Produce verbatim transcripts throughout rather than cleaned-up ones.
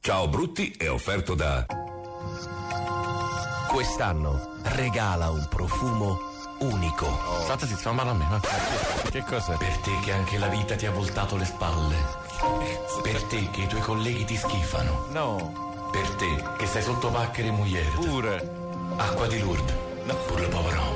Ciao Brutti è offerto da... Quest'anno regala un profumo unico. Oh. State si fa male a me, ma che cos'è? Per te che anche la vita ti ha voltato le spalle. Per te che i tuoi colleghi ti schifano. No. Per te che stai sotto pacche e mugliere. Pure. Acqua di Lourdes. No. Pure il povero.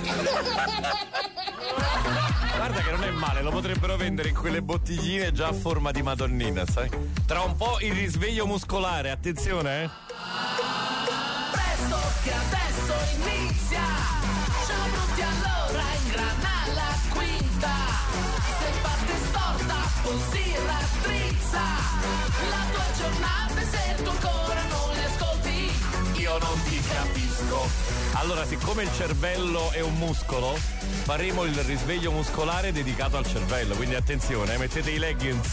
Guarda che non è male, lo potrebbero vendere in quelle bottigline già a forma di Madonnina, sai? Tra un po' il risveglio muscolare, attenzione, eh? Presto che adesso inizia. Ciao Brutti, allora ingrana la quinta. Se parte storta, poi si raddrizza. La tua giornata e se tu ancora non le ascolti, io non ti capisco. Allora, siccome il cervello è un muscolo, faremo il risveglio muscolare dedicato al cervello, quindi attenzione, eh, mettete i leggings.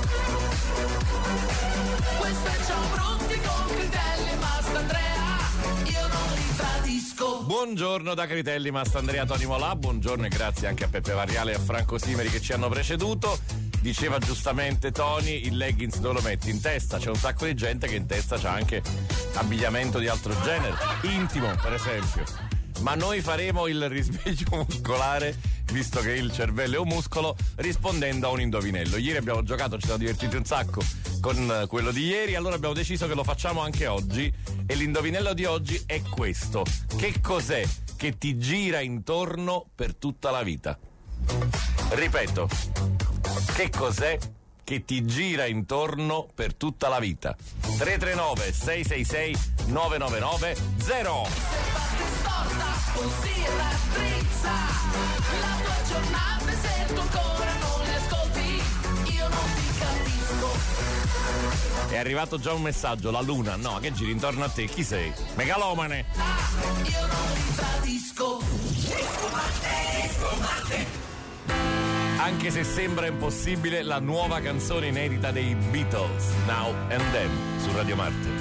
Questo è Ciao Brutti con Critelli e Mastandrea, io non li tradisco. Buongiorno da Critelli, Mastandrea, Tony Molà, buongiorno e grazie anche a Peppe Variale e a Franco Simeri che ci hanno preceduto. Diceva giustamente Tony, il leggings dove lo metti? In testa, c'è un sacco di gente che in testa c'ha anche abbigliamento di altro genere, intimo per esempio. Ma noi faremo il risveglio muscolare, visto che il cervello è un muscolo, rispondendo a un indovinello. Ieri abbiamo giocato, ci siamo divertiti un sacco con quello di ieri, allora abbiamo deciso che lo facciamo anche oggi e l'indovinello di oggi è questo: che cos'è che ti gira intorno per tutta la vita? Ripeto, che cos'è che ti gira intorno per tutta la vita? tre tre nove sei sei sei nove nove nove zero. Se parte storta, poi si raddrizza. La tua giornata e se tu ancora non le ascolti, io non ti capisco. È arrivato già un messaggio, la luna, no, che giri intorno a te, chi sei? Megalomane! Io non li tradisco. Disco Marte, Disco Marte. Anche se sembra impossibile, la nuova canzone inedita dei Beatles, Now and Then, su Radio Marte.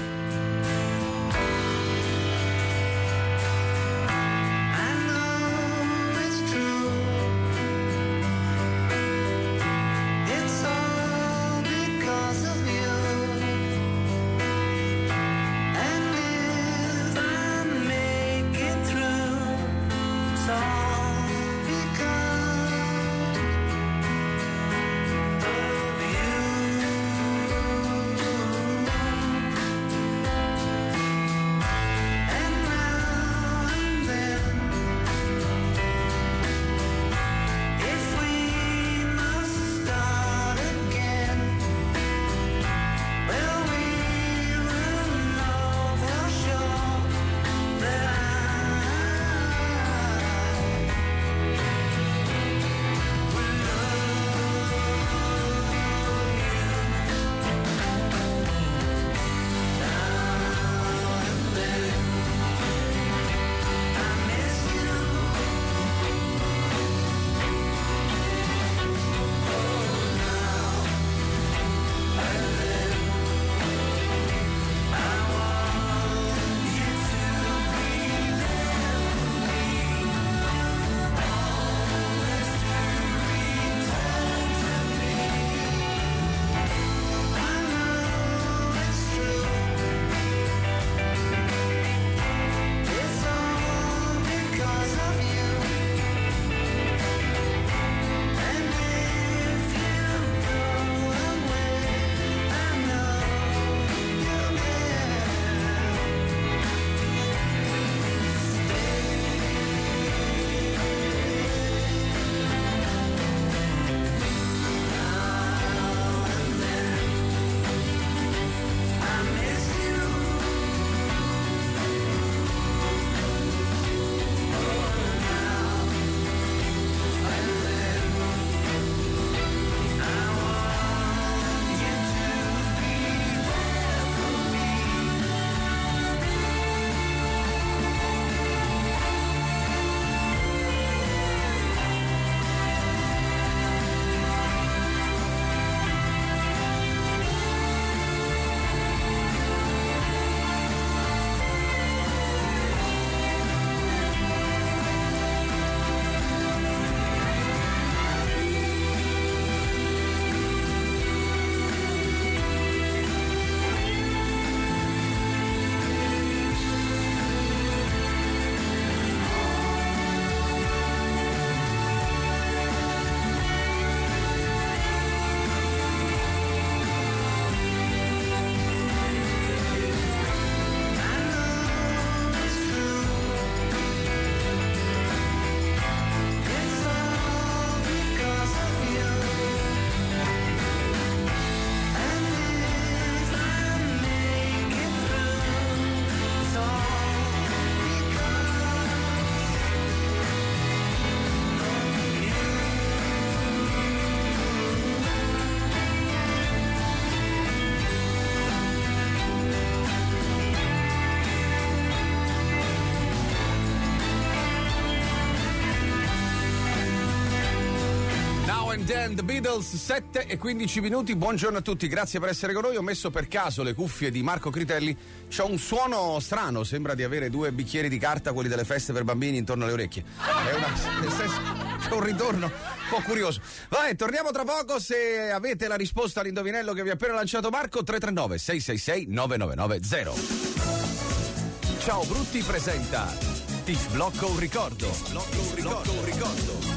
and Dan, The Beatles, sette e quindici minuti. Buongiorno a tutti, grazie per essere con noi. Ho messo per caso le cuffie di Marco Critelli. C'è un suono strano, sembra di avere due bicchieri di carta, quelli delle feste per bambini, intorno alle orecchie. È una, nel senso, c'è un ritorno un po' curioso. Vai, torniamo tra poco. Se avete la risposta all'indovinello che vi ha appena lanciato Marco, tre tre nove sei sei sei nove nove nove zero. Ciao Brutti presenta Ti sblocco un ricordo. Ti sblocco un ricordo. Un ricordo.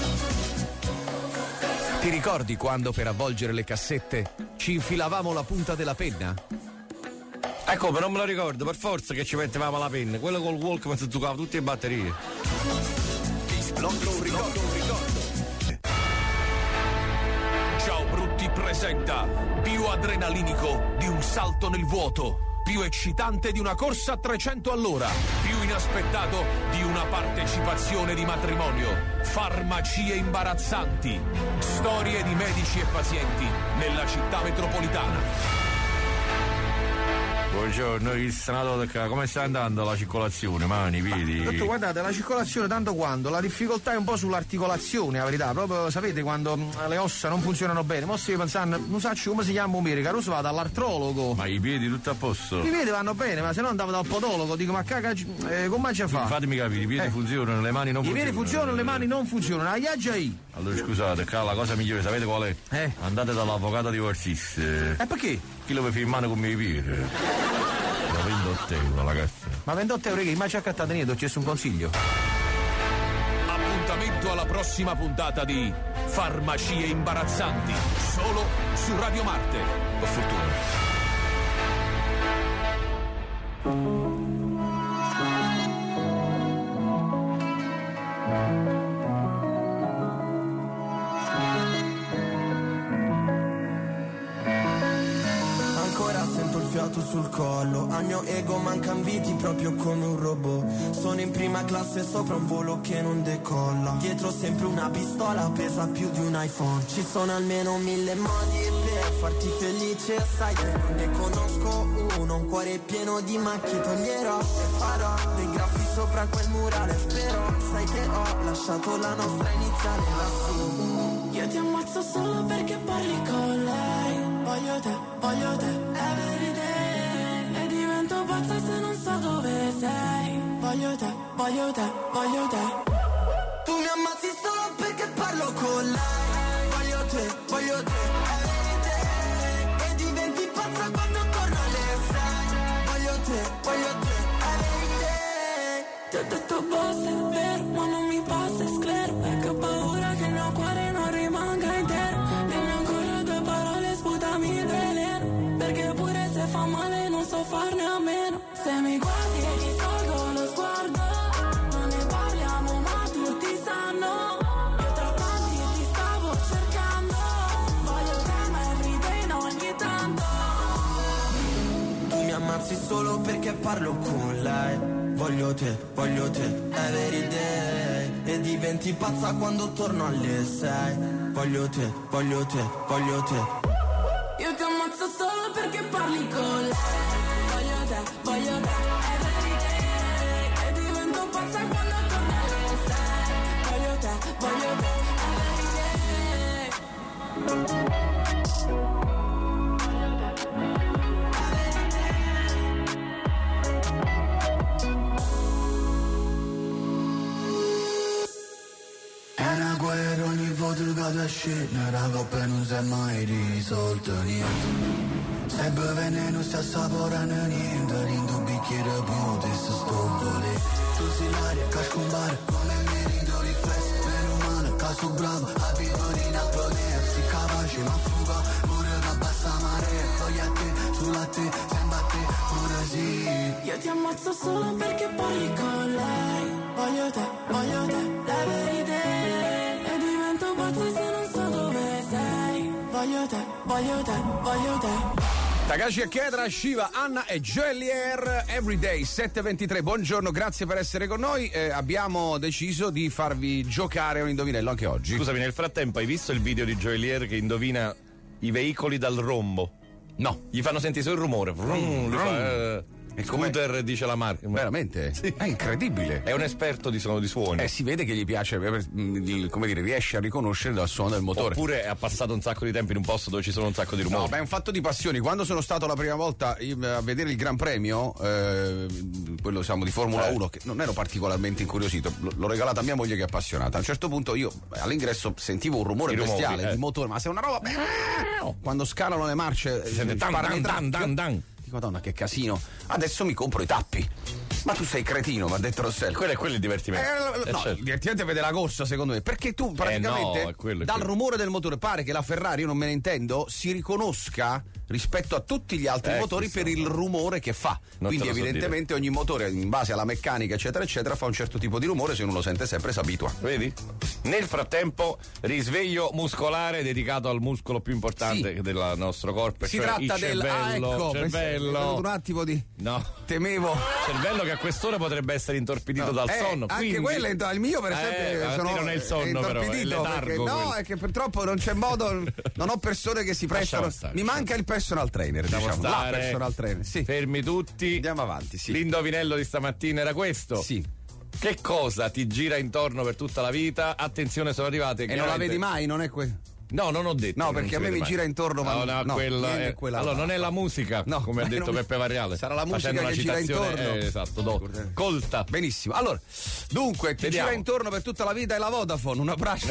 Ti ricordi quando per avvolgere le cassette ci infilavamo la punta della penna? Ecco, ma non me lo ricordo, per forza che ci mettevamo la penna. Quello col Walkman si giocava tutte le batterie. Ti sblocco un ricordo, un ricordo. Ciao Brutti presenta più adrenalinico di un salto nel vuoto, più eccitante di una corsa a trecento all'ora, più inaspettato di una partecipazione di matrimonio. Farmacie imbarazzanti, storie di medici e pazienti nella città metropolitana. Buongiorno, il Senato, come sta andando la circolazione? Mani, piedi? Dottor, guardate, la circolazione tanto quanto, la difficoltà è un po' sull'articolazione, la verità, proprio sapete quando le ossa non funzionano bene, mo stai pensando, non so come si chiama un medico, non si va dall'artrologo. Ma i piedi tutto a posto? I piedi vanno bene, ma se no andavo dal podologo, dico ma caga, eh, come ci fa? Fatemi capire, i piedi eh. funzionano, le mani non I funzionano. I piedi funzionano, le mani non funzionano, la ghiaggia io. Allora scusate, la cosa migliore, sapete qual è? Eh. Andate dall'avvocato divorzista. E eh, perché? Chi lo firmare con i piedi? ventotto euro la cassa. Ma ventotto euro che mai ci ha accattato niente, ho chiesto un consiglio. Appuntamento alla prossima puntata di Farmacie imbarazzanti, solo su Radio Marte. Per fortuna. Sul collo, al mio ego mancan viti proprio come un robot. Sono in prima classe sopra un volo che non decolla. Dietro sempre una pistola pesa più di un iPhone. Ci sono almeno mille modi per farti felice. Sai che non ne conosco uno. Un cuore pieno di macchie toglierò e farò dei graffi sopra quel murale. Spero, sai che ho lasciato la nostra iniziale lassù. Io ti ammazzo solo perché parli con lei. Voglio te, voglio te, everyday. E divento pazza se non so dove sei. Voglio te, voglio te, voglio te. Tu mi ammazzi solo perché parlo con lei. Voglio te, voglio te, everyday. E diventi pazza quando torno alle sei. Voglio te, voglio te, everyday. Ti ho detto basta, è vero, ma non mi passa, è sclero. Perché ho paura che il mio cuore non rimanga intero. Dimmi ancora due parole, sputami il veleno. Perché pure se fa male non so farne a meno. Se mi guardi e ti tolgo lo sguardo, non ne parliamo ma tutti sanno. Io tra tanti ti stavo cercando. Voglio te ma everyday, no ogni tanto. Tu mi ammazzi solo perché parlo con lei. Voglio te, voglio te, everyday. E diventi pazza quando torno alle sei. Voglio te, voglio te, voglio te. Io ti ammazzo solo perché parli con lei. Voglio te, voglio te, everyday. E divento pazza quando torno alle sei. Voglio te, voglio te, everyday. Guerra ogni volta che cade a scena, la coppa non si è mai risolta niente. Se beve non si assaporano niente, rindo un bicchiere più di sto stopole. Tu sei l'aria che scompare, come mi rindo riflesso. Meno male, caso bravo, abito di Napoli. Si capace ma fuga, pure la bassa marea. Voglio a te, sulla te, sembra a te, pure sì. Io ti ammazzo solo perché parli con lei. Voglio te, voglio te, everyday. Se non so dove sei. Voglio te, voglio te, voglio te. Takashi Akedra, Shiva, Anna e Joelier, Everyday sette e ventitré. Buongiorno, grazie per essere con noi. Eh, abbiamo deciso di farvi giocare un indovinello anche oggi. Scusami, nel frattempo hai visto il video di Joelier che indovina i veicoli dal rombo? No. Gli fanno sentire solo il rumore. Vrum, Vrum. Fa, eh, Scooter dice la marca. Veramente? Sì. È incredibile. È un esperto di suono di suoni. Eh, si vede che gli piace, come dire, riesce a riconoscere dal suono del motore. Oppure ha passato un sacco di tempo in un posto dove ci sono un sacco di rumori. No, ma è un fatto di passioni. Quando sono stato la prima volta a vedere il Gran Premio, eh, quello diciamo di Formula eh. uno, che non ero particolarmente incuriosito, l- l'ho regalato a mia moglie che è appassionata. A un certo punto io all'ingresso sentivo un rumore I rumori, bestiale eh. di motore, ma se è una roba. Quando scalano le marce, si sente dan, dan, dan, dan, dan. Dico, Madonna, che casino. Adesso mi compro i tappi. Ma tu sei cretino, mi ha detto Rossello. Quello è quello il divertimento. Eh, no, eh, certo. il divertimento è vedere la corsa, secondo me. Perché tu praticamente eh no, è quello, è dal quello. rumore del motore pare che la Ferrari, io non me ne intendo, si riconosca rispetto a tutti gli altri Eh, motori per il rumore che fa. Non Quindi te lo so evidentemente ogni motore in base alla meccanica eccetera eccetera fa un certo tipo di rumore, se uno lo sente sempre si abitua. Vedi? Nel frattempo risveglio muscolare dedicato al muscolo più importante Sì. del nostro corpo, Si cioè tratta il del cervello, ah, ecco, cervello. un attimo di No. temevo. Cervello che a quest'ora potrebbe essere intorpidito No, dal eh, sonno. anche quindi... quello è il mio per esempio eh, sono non è il sonno però, è il intorpidito, perché- letargo. no, quello. è che purtroppo non c'è modo, non ho persone che si prestano. stare, Mi manca il personal trainer, Lasciamo diciamo, la stare. personal trainer. Sì. Fermi tutti. Andiamo avanti, sì. L'indovinello di stamattina era questo. Sì. Che cosa ti gira intorno per tutta la vita? Attenzione, sono arrivate. E non la chiaramente- vedi mai, non è quello. No, non ho detto. No, che non perché si a me vede mi mai. gira intorno, ma no, no, no, quella niente, è... quella- Allora, non è la musica, No, come ha ma detto non mi- Peppe Variale. sarà la musica Facendo che una gira citazione, intorno. eh, esatto, do. Colta. Benissimo. Allora, dunque, ti Vediamo. gira intorno per tutta la vita è la Vodafone, un abbraccio.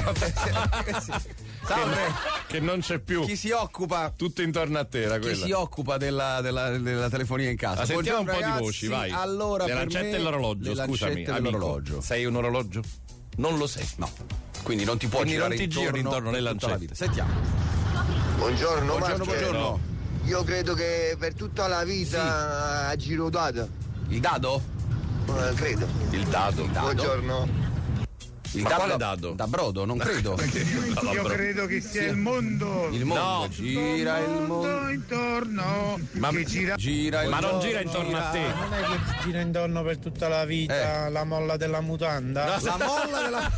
Salve. Che non c'è più. Chi si occupa Tutto intorno a te era Chi quella. si occupa della, della, della telefonia in casa? Ma sentiamo un po' Buongiorno, di voci, ragazzi. vai. Allora, le per lancette me- e l'orologio, le scusami, lancette e amico. l'orologio. Sei un orologio? Non lo sei. No. Quindi non ti può Quindi girare non ti girano intorno per le tutta la lancette. vita. Sentiamo. Buongiorno, Buongiorno, Marco. buongiorno. Io credo che per tutta la vita a giro dato. Il dado? Eh, credo. Il dado. Il dado? Buongiorno. Il Ma dado quale da- dado? Da brodo, non credo. Io credo che sia il mondo. Il mondo No. gira il mondo. intorno. Ma- che gira. Gira il Ma non mondo, gira intorno a te. Non è che gira intorno per tutta la vita la molla della mutanda. La molla della.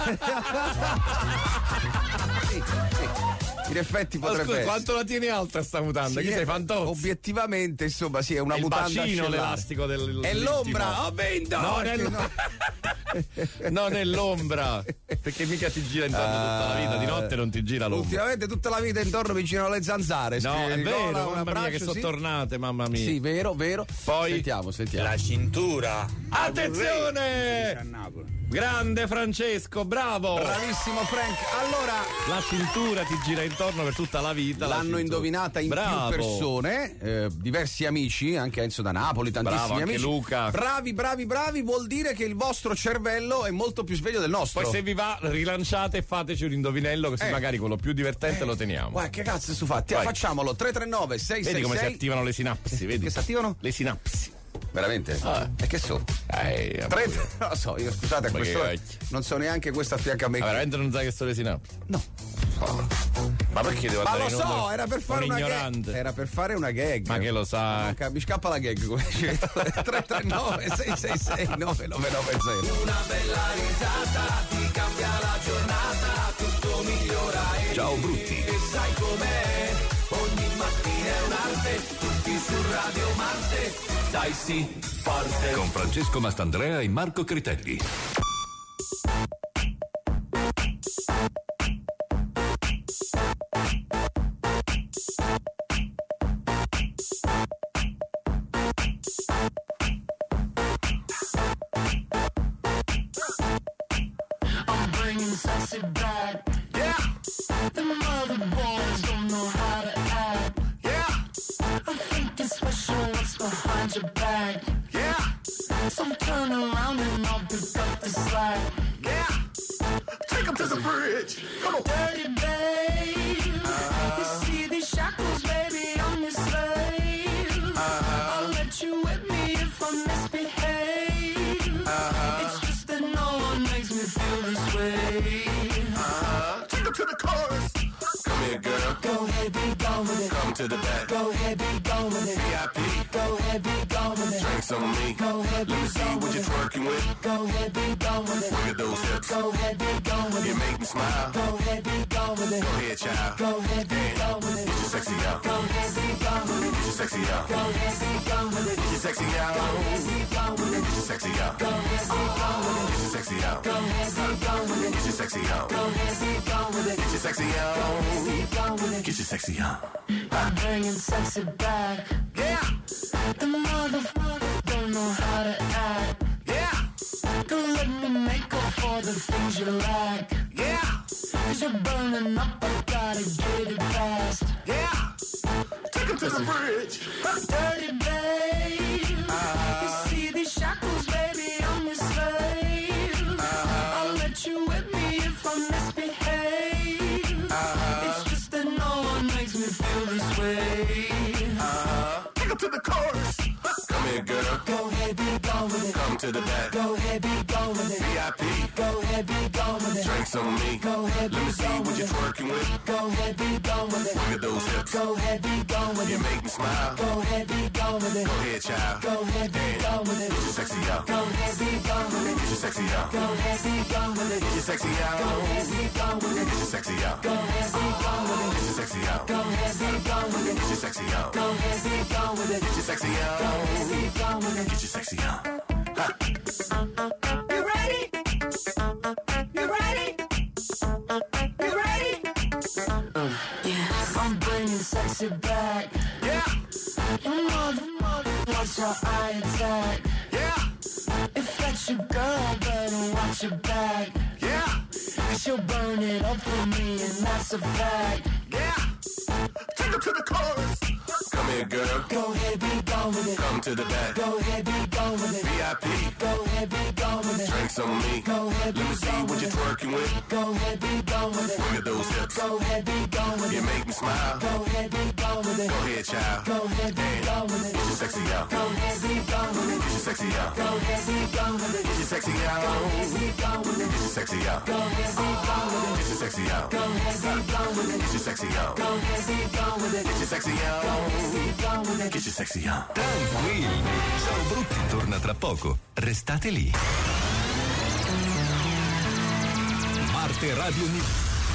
Sì, sì. In effetti Ma potrebbe scusa, essere. quanto la tieni alta sta mutanda? Sì, Chi sei eh, Fantozzi? Obiettivamente, insomma, sì, è una È il mutanda bacino ascellare. l'elastico del È l'ombra, ho vinto! No, Perché nel- no? non è l'ombra, perché mica ti gira intorno tutta la vita, di notte non ti gira l'ombra. Ultimamente tutta la vita intorno mi girano le zanzare. No, scrive è Nicola, vero, un mamma mia, abbraccio, che sono sì. tornate, mamma mia. Sì, vero, vero. Poi sentiamo, sentiamo. La cintura. Attenzione! Grande Francesco, bravo! Bravissimo Frank. Allora, La cintura ti gira intorno per tutta la vita. la l'hanno cintura. indovinata in Bravo. più persone, eh, diversi amici, anche Enzo da Napoli, tantissimi Bravo, anche amici. Luca. Bravi, bravi, bravi, vuol dire che il vostro cervello è molto più sveglio del nostro. Poi se vi va, rilanciate e fateci un indovinello, così Eh. magari quello più divertente lo teniamo. Guarda, che cazzo su fatti? Vai. Facciamolo tre tre nove sei sei sei. Vedi come si attivano le sinapsi, vedi? Che si attivano? Le sinapsi. Veramente? Ah. E che so? Eh, Tre, non lo so, io scusate, a Ma che questo cacchio. non so neanche questo a fianco a me. Ma veramente non sai che sono le sinapsi? No. Ma perché devo Ma andare lo in onda? so, era per fare un una ignorante. gag. Era per fare una gag. Ma che lo sai? Non cap- Mi scappa la gag come dice. tre tre nove sei sei sei nove nove nove zero. Una bella risata ti cambia la giornata, tutto migliora e Ciao Brutti. e sai com'è, ogni mattina è un'arte, tutti su Radio Marte, dai sì, forte. Con Francesco Mastandrea e Marco Critelli. I'm bringing sexy back. Yeah. The mother boys don't know how to act. Yeah. I'm thinking special what's behind your back. Yeah. So turn around and I'll pick up the slack. Yeah. Take him to the bridge. Come on. Dirty babe. Uh-huh. You see these shackles, baby, I'm your slave. Uh-huh. I'll let you whip me if I misbehave. Uh-huh. It's just that no one makes me feel this way. Uh-huh. Take him to the chorus. Come here, girl. Go ahead, be gone with it. Come to the back. Go ahead, be gone with it. V I P. Go ahead, be gone with it. Drinks on me. Go ahead, be Let me see gone what with you're it. twerking with. Go ahead, be gone with it. Look at those hips. Go ahead, be gone with You it. make me smile. Go ahead, be gone with it. Go ahead, child. Go ahead, be gone with it. Get your sexy out. Go ahead, be gone with it. Get your sexy out. Go ahead, be gone with it. Get your sexy out. Go sexy out. Get your sexy out. Get your sexy out. Get your sexy out. Get your sexy out. I'm bringing sexy back. Yeah. The motherfucker don't know how to act. Yeah. Don't let me make up for the things you lack. Yeah. Cause you're burning up, I gotta get it fast. Yeah. Take him to the bridge. Dirty babe. Uh-huh. You see these shackles, baby, I'm your slave. Uh-huh. I'll let you whip me if I misbehave. Uh-huh. It's just that no one makes me feel this way. Uh-huh. Take him to the chorus. Come here, girl. Go ahead, be gone with it. Come to the back. Go ahead, be gone with it. V I P. Go ahead, be gone with it. Drinks on me. Go ahead, be Let me see gone what with you're it. twerking with. Go ahead, be gone with it. Look at those hips. Go ahead, be gone with You it. make me smile. Go ahead, be gone with it. Go ahead, child. Go ahead, be gone with it. Get your sexy out. Go ahead, be gone with it. Get your sexy out. Go ahead, be gone with it. Get your sexy out. Go ahead, be gone with it. Get your sexy out. Go ahead, be gone with it. Get your sexy out. Go ahead, be gone with it. Get your sexy out. Go ahead, be gone with it. Get your sexy out. Go ahead, be gone with it. Get your sexy out. You ready? You ready? You ready? Uh, yeah. I'm bringing sexy back. Yeah. You mother, mother, watch how I attack. Yeah. If that's your girl, better watch your back. Yeah. Cause you'll burn it up for me, and that's a fact. Yeah. Take her to the chorus. Come here, girl. Go ahead, be gone with it. Come to the back. Go ahead, be gone with it. V I P. Go ahead, be gone with it. Drinks on me. Go ahead, be Let me see gone what with you're it. twerking with. Go ahead, be gone with it. Look at those hips. Go ahead, be gone with You it. make me smile. Go ahead, be gone with it. Go ahead, child. Go ahead, be gone with it. Get your sexy out. Go ahead, be gone with it. Get your sexy out. Go ahead, be gone with it. Get your sexy out. Go ahead, be gone with it. Get your sexy out. Go ahead, be gone with it. Get your sexy out. Go ahead, be gone with it. Get your sexy out. Go ahead, be gone with it. Get your sexy out. Go ahead, be gone with it. Get your sexy out. Tranquilli, Ciao Brutti torna tra poco. Restate lì. Marte Radio News.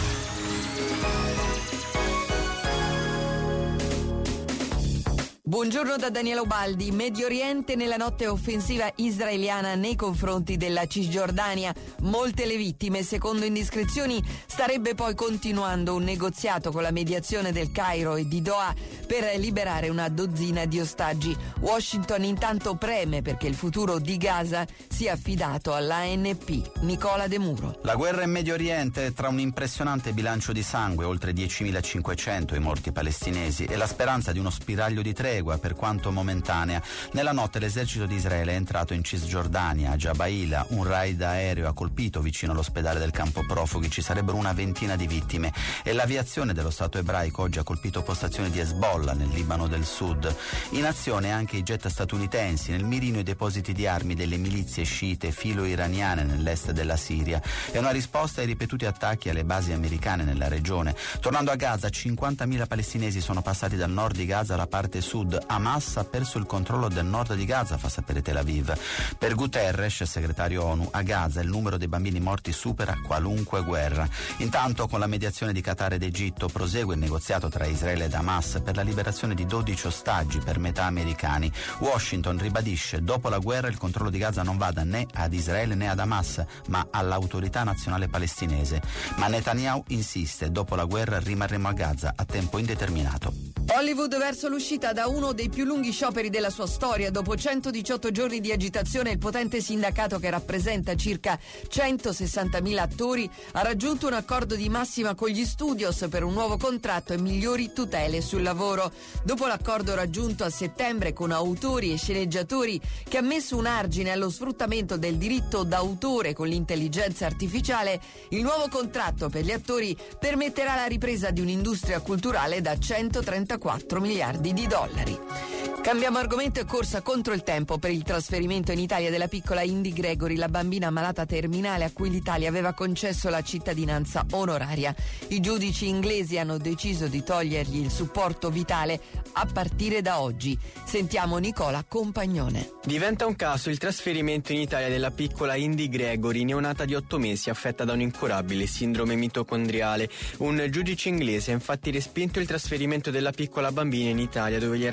Buongiorno da Daniela Ubaldi. Medio Oriente nella notte offensiva israeliana nei confronti della Cisgiordania. Molte le vittime. Secondo indiscrezioni starebbe poi continuando un negoziato con la mediazione del Cairo e di Doha per liberare una dozzina di ostaggi. Washington intanto preme perché il futuro di Gaza sia affidato all'A N P. Nicola De Muro. La guerra in Medio Oriente, tra un impressionante bilancio di sangue, oltre diecimilacinquecento i morti palestinesi, e la speranza di uno spiraglio di tregua, per quanto momentanea. Nella notte l'esercito di Israele è entrato in Cisgiordania, a Jabaila. Un raid aereo ha colpito vicino all'ospedale del campo profughi. Ci sarebbero una ventina di vittime. E l'aviazione dello Stato ebraico oggi ha colpito postazioni di Hezbollah nel Libano del Sud. In azione anche i jet statunitensi, nel mirino i depositi di armi delle milizie sciite filo-iraniane nell'est della Siria. È una risposta ai ripetuti attacchi alle basi americane nella regione. Tornando a Gaza, cinquantamila palestinesi sono passati dal nord di Gaza alla parte sud. Hamas ha perso il controllo del nord di Gaza, fa sapere Tel Aviv. Per Guterres, segretario ONU, a Gaza il numero dei bambini morti supera qualunque guerra. Intanto, con la mediazione di Qatar ed Egitto, prosegue il negoziato tra Israele ed Hamas per la liberazione di dodici ostaggi, per metà americani. Washington ribadisce: dopo la guerra il controllo di Gaza non vada né ad Israele né ad Hamas, ma all'autorità nazionale palestinese. Ma Netanyahu insiste: dopo la guerra rimarremo a Gaza a tempo indeterminato. Hollywood verso l'uscita da uno dei più lunghi scioperi della sua storia. Dopo centodiciotto giorni di agitazione, il potente sindacato che rappresenta circa centosessantamila attori ha raggiunto un accordo di massima con gli studios per un nuovo contratto e migliori tutele sul lavoro. Dopo l'accordo raggiunto a settembre con autori e sceneggiatori, che ha messo un argine allo sfruttamento del diritto d'autore con l'intelligenza artificiale, il nuovo contratto per gli attori permetterà la ripresa di un'industria culturale da centotrentaquattro miliardi di dollari. Cambiamo argomento e corsa contro il tempo per il trasferimento in Italia della piccola Indy Gregory, la bambina malata terminale a cui l'Italia aveva concesso la cittadinanza onoraria. I giudici inglesi hanno deciso di togliergli il supporto vitale a partire da oggi. Sentiamo Nicola Compagnone. Diventa un caso il trasferimento in Italia della piccola Indy Gregory, neonata di otto mesi affetta da un'incurabile sindrome mitocondriale. Un giudice inglese ha infatti respinto il trasferimento della piccola bambina in Italia, dove gli era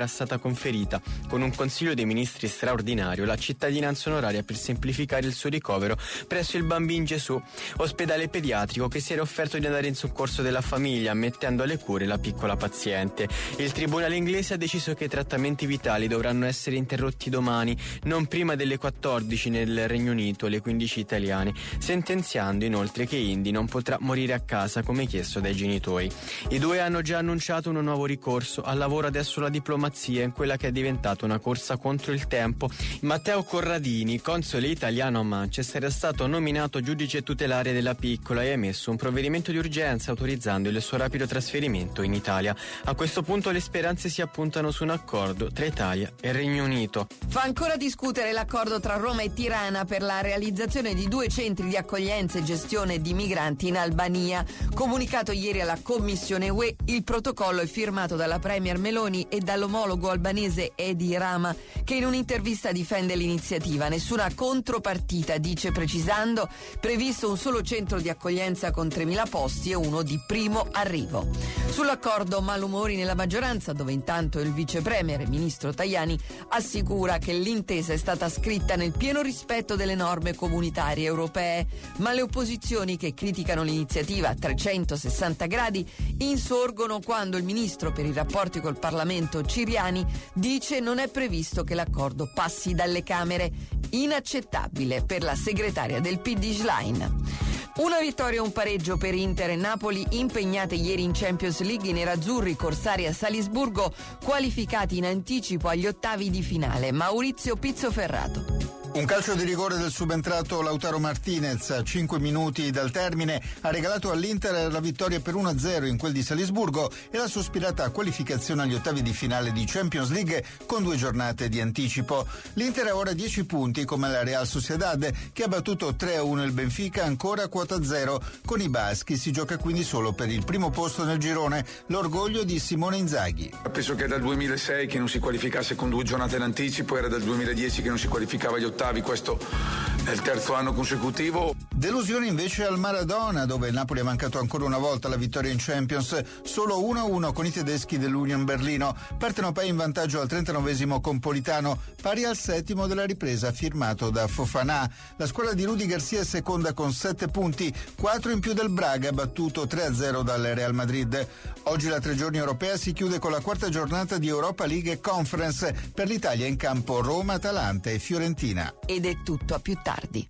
era stata conferita con un Consiglio dei Ministri straordinario la cittadinanza onoraria per semplificare il suo ricovero presso il Bambin Gesù, ospedale pediatrico che si era offerto di andare in soccorso della famiglia, mettendo alle cure la piccola paziente. Il tribunale inglese ha deciso che i trattamenti vitali dovranno essere interrotti domani, non prima delle quattordici nel Regno Unito, le quindici italiane, sentenziando inoltre che Indy non potrà morire a casa come chiesto dai genitori. I due hanno già annunciato un nuovo ricorso, al lavoro adesso la diplomazia in quella che è diventata una corsa contro il tempo. Matteo Corradini, console italiano a Manchester, è stato nominato giudice tutelare della piccola e ha emesso un provvedimento di urgenza autorizzando il suo rapido trasferimento in Italia. A questo punto le speranze si appuntano su un accordo tra Italia e Regno Unito. Fa ancora discutere l'accordo tra Roma e Tirana per la realizzazione di due centri di accoglienza e gestione di migranti in Albania. Comunicato ieri alla Commissione U E, il protocollo è firmato dalla Premier Meloni e dall'omologo albanese Edi Rama, che in un'intervista difende l'iniziativa. Nessuna contropartita, dice, precisando, previsto un solo centro di accoglienza con tremila posti e uno di primo arrivo. Sull'accordo malumori nella maggioranza, dove intanto il vice premier e ministro Tajani assicura che l'intesa è stata scritta nel pieno rispetto delle norme comunitarie europee, ma le opposizioni che criticano l'iniziativa a trecentosessanta gradi insorgono quando il ministro per i rapporti col Parlamento Ciriani dice non è previsto che l'accordo passi dalle Camere. Inaccettabile per la segretaria del P D Schlein. Una vittoria e un pareggio per Inter e Napoli, impegnate ieri in Champions League. I nerazzurri corsari a Salisburgo, qualificati in anticipo agli ottavi di finale. Maurizio Pizzoferrato. Un calcio di rigore del subentrato Lautaro Martinez a cinque minuti dal termine ha regalato all'Inter la vittoria per uno a zero in quel di Salisburgo e la sospirata qualificazione agli ottavi di finale di Champions League con due giornate di anticipo. L'Inter ha ora dieci punti come la Real Sociedad, che ha battuto tre a uno il Benfica, ancora quota zero. Con i baschi si gioca quindi solo per il primo posto nel girone, l'orgoglio di Simone Inzaghi. Penso che è dal duemilasei che non si qualificasse con due giornate in anticipo, era dal duemiladieci che non si qualificava agli ottavi. Questo è il terzo anno consecutivo. Delusione invece al Maradona, dove il Napoli ha mancato ancora una volta la vittoria in Champions, solo uno a uno con i tedeschi dell'Union Berlino. Partono poi in vantaggio al trentanovesimo con Politano, pari al settimo della ripresa, firmato da Fofana. La squadra di Rudy Garcia è seconda con sette punti, quattro in più del Braga, battuto tre a zero dal Real Madrid. Oggi la tre giorni europea si chiude con la quarta giornata di Europa League e Conference. Per l'Italia in campo Roma, Atalanta e Fiorentina. Ed è tutto, a più tardi.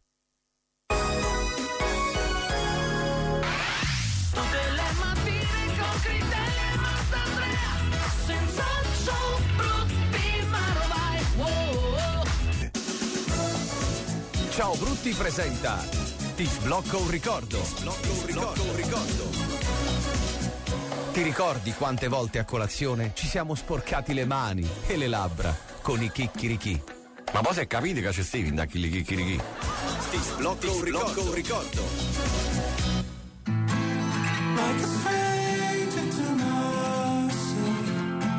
Tutte le mattine con Critelli e Mastandrea, senza show brutti ma lo vai. Wow. Ciao Brutti presenta Ti sblocco un ricordo. Ti sblocco un ricordo. un ricordo. Ti ricordi quante volte a colazione ci siamo sporcati le mani e le labbra con i chicchirichì? Ma poi se capite che c'è Steven da chi chi chi chi. Ti sblocco un ricordo. un ricordo. Like a stranger to myself,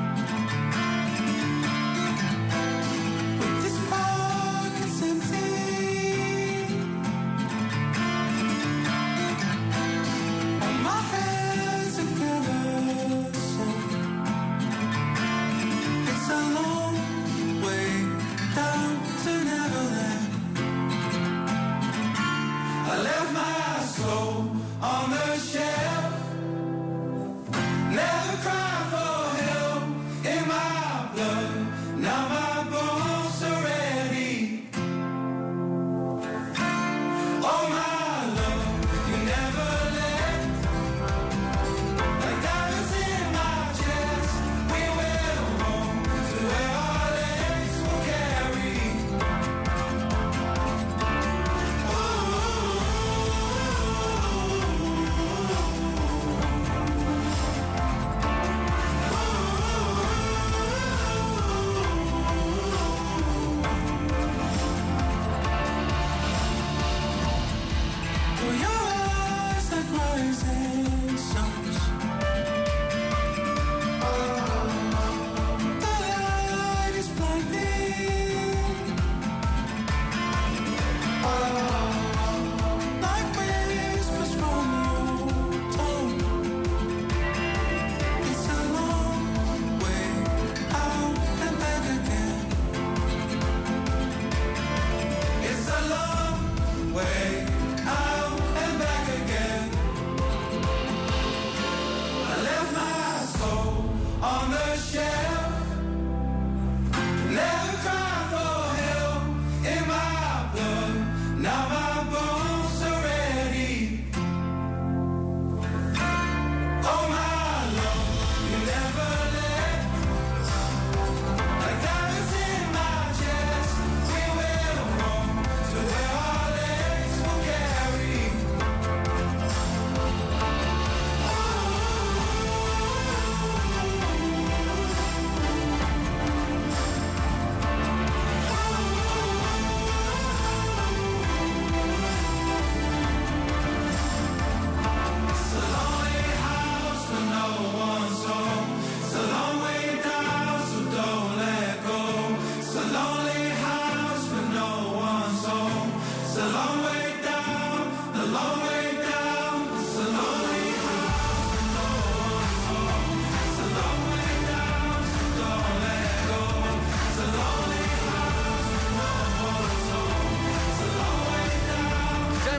with this pockets empty, and my hands are caressing. It's a long way down to Neverland. I left my soul on the shelf.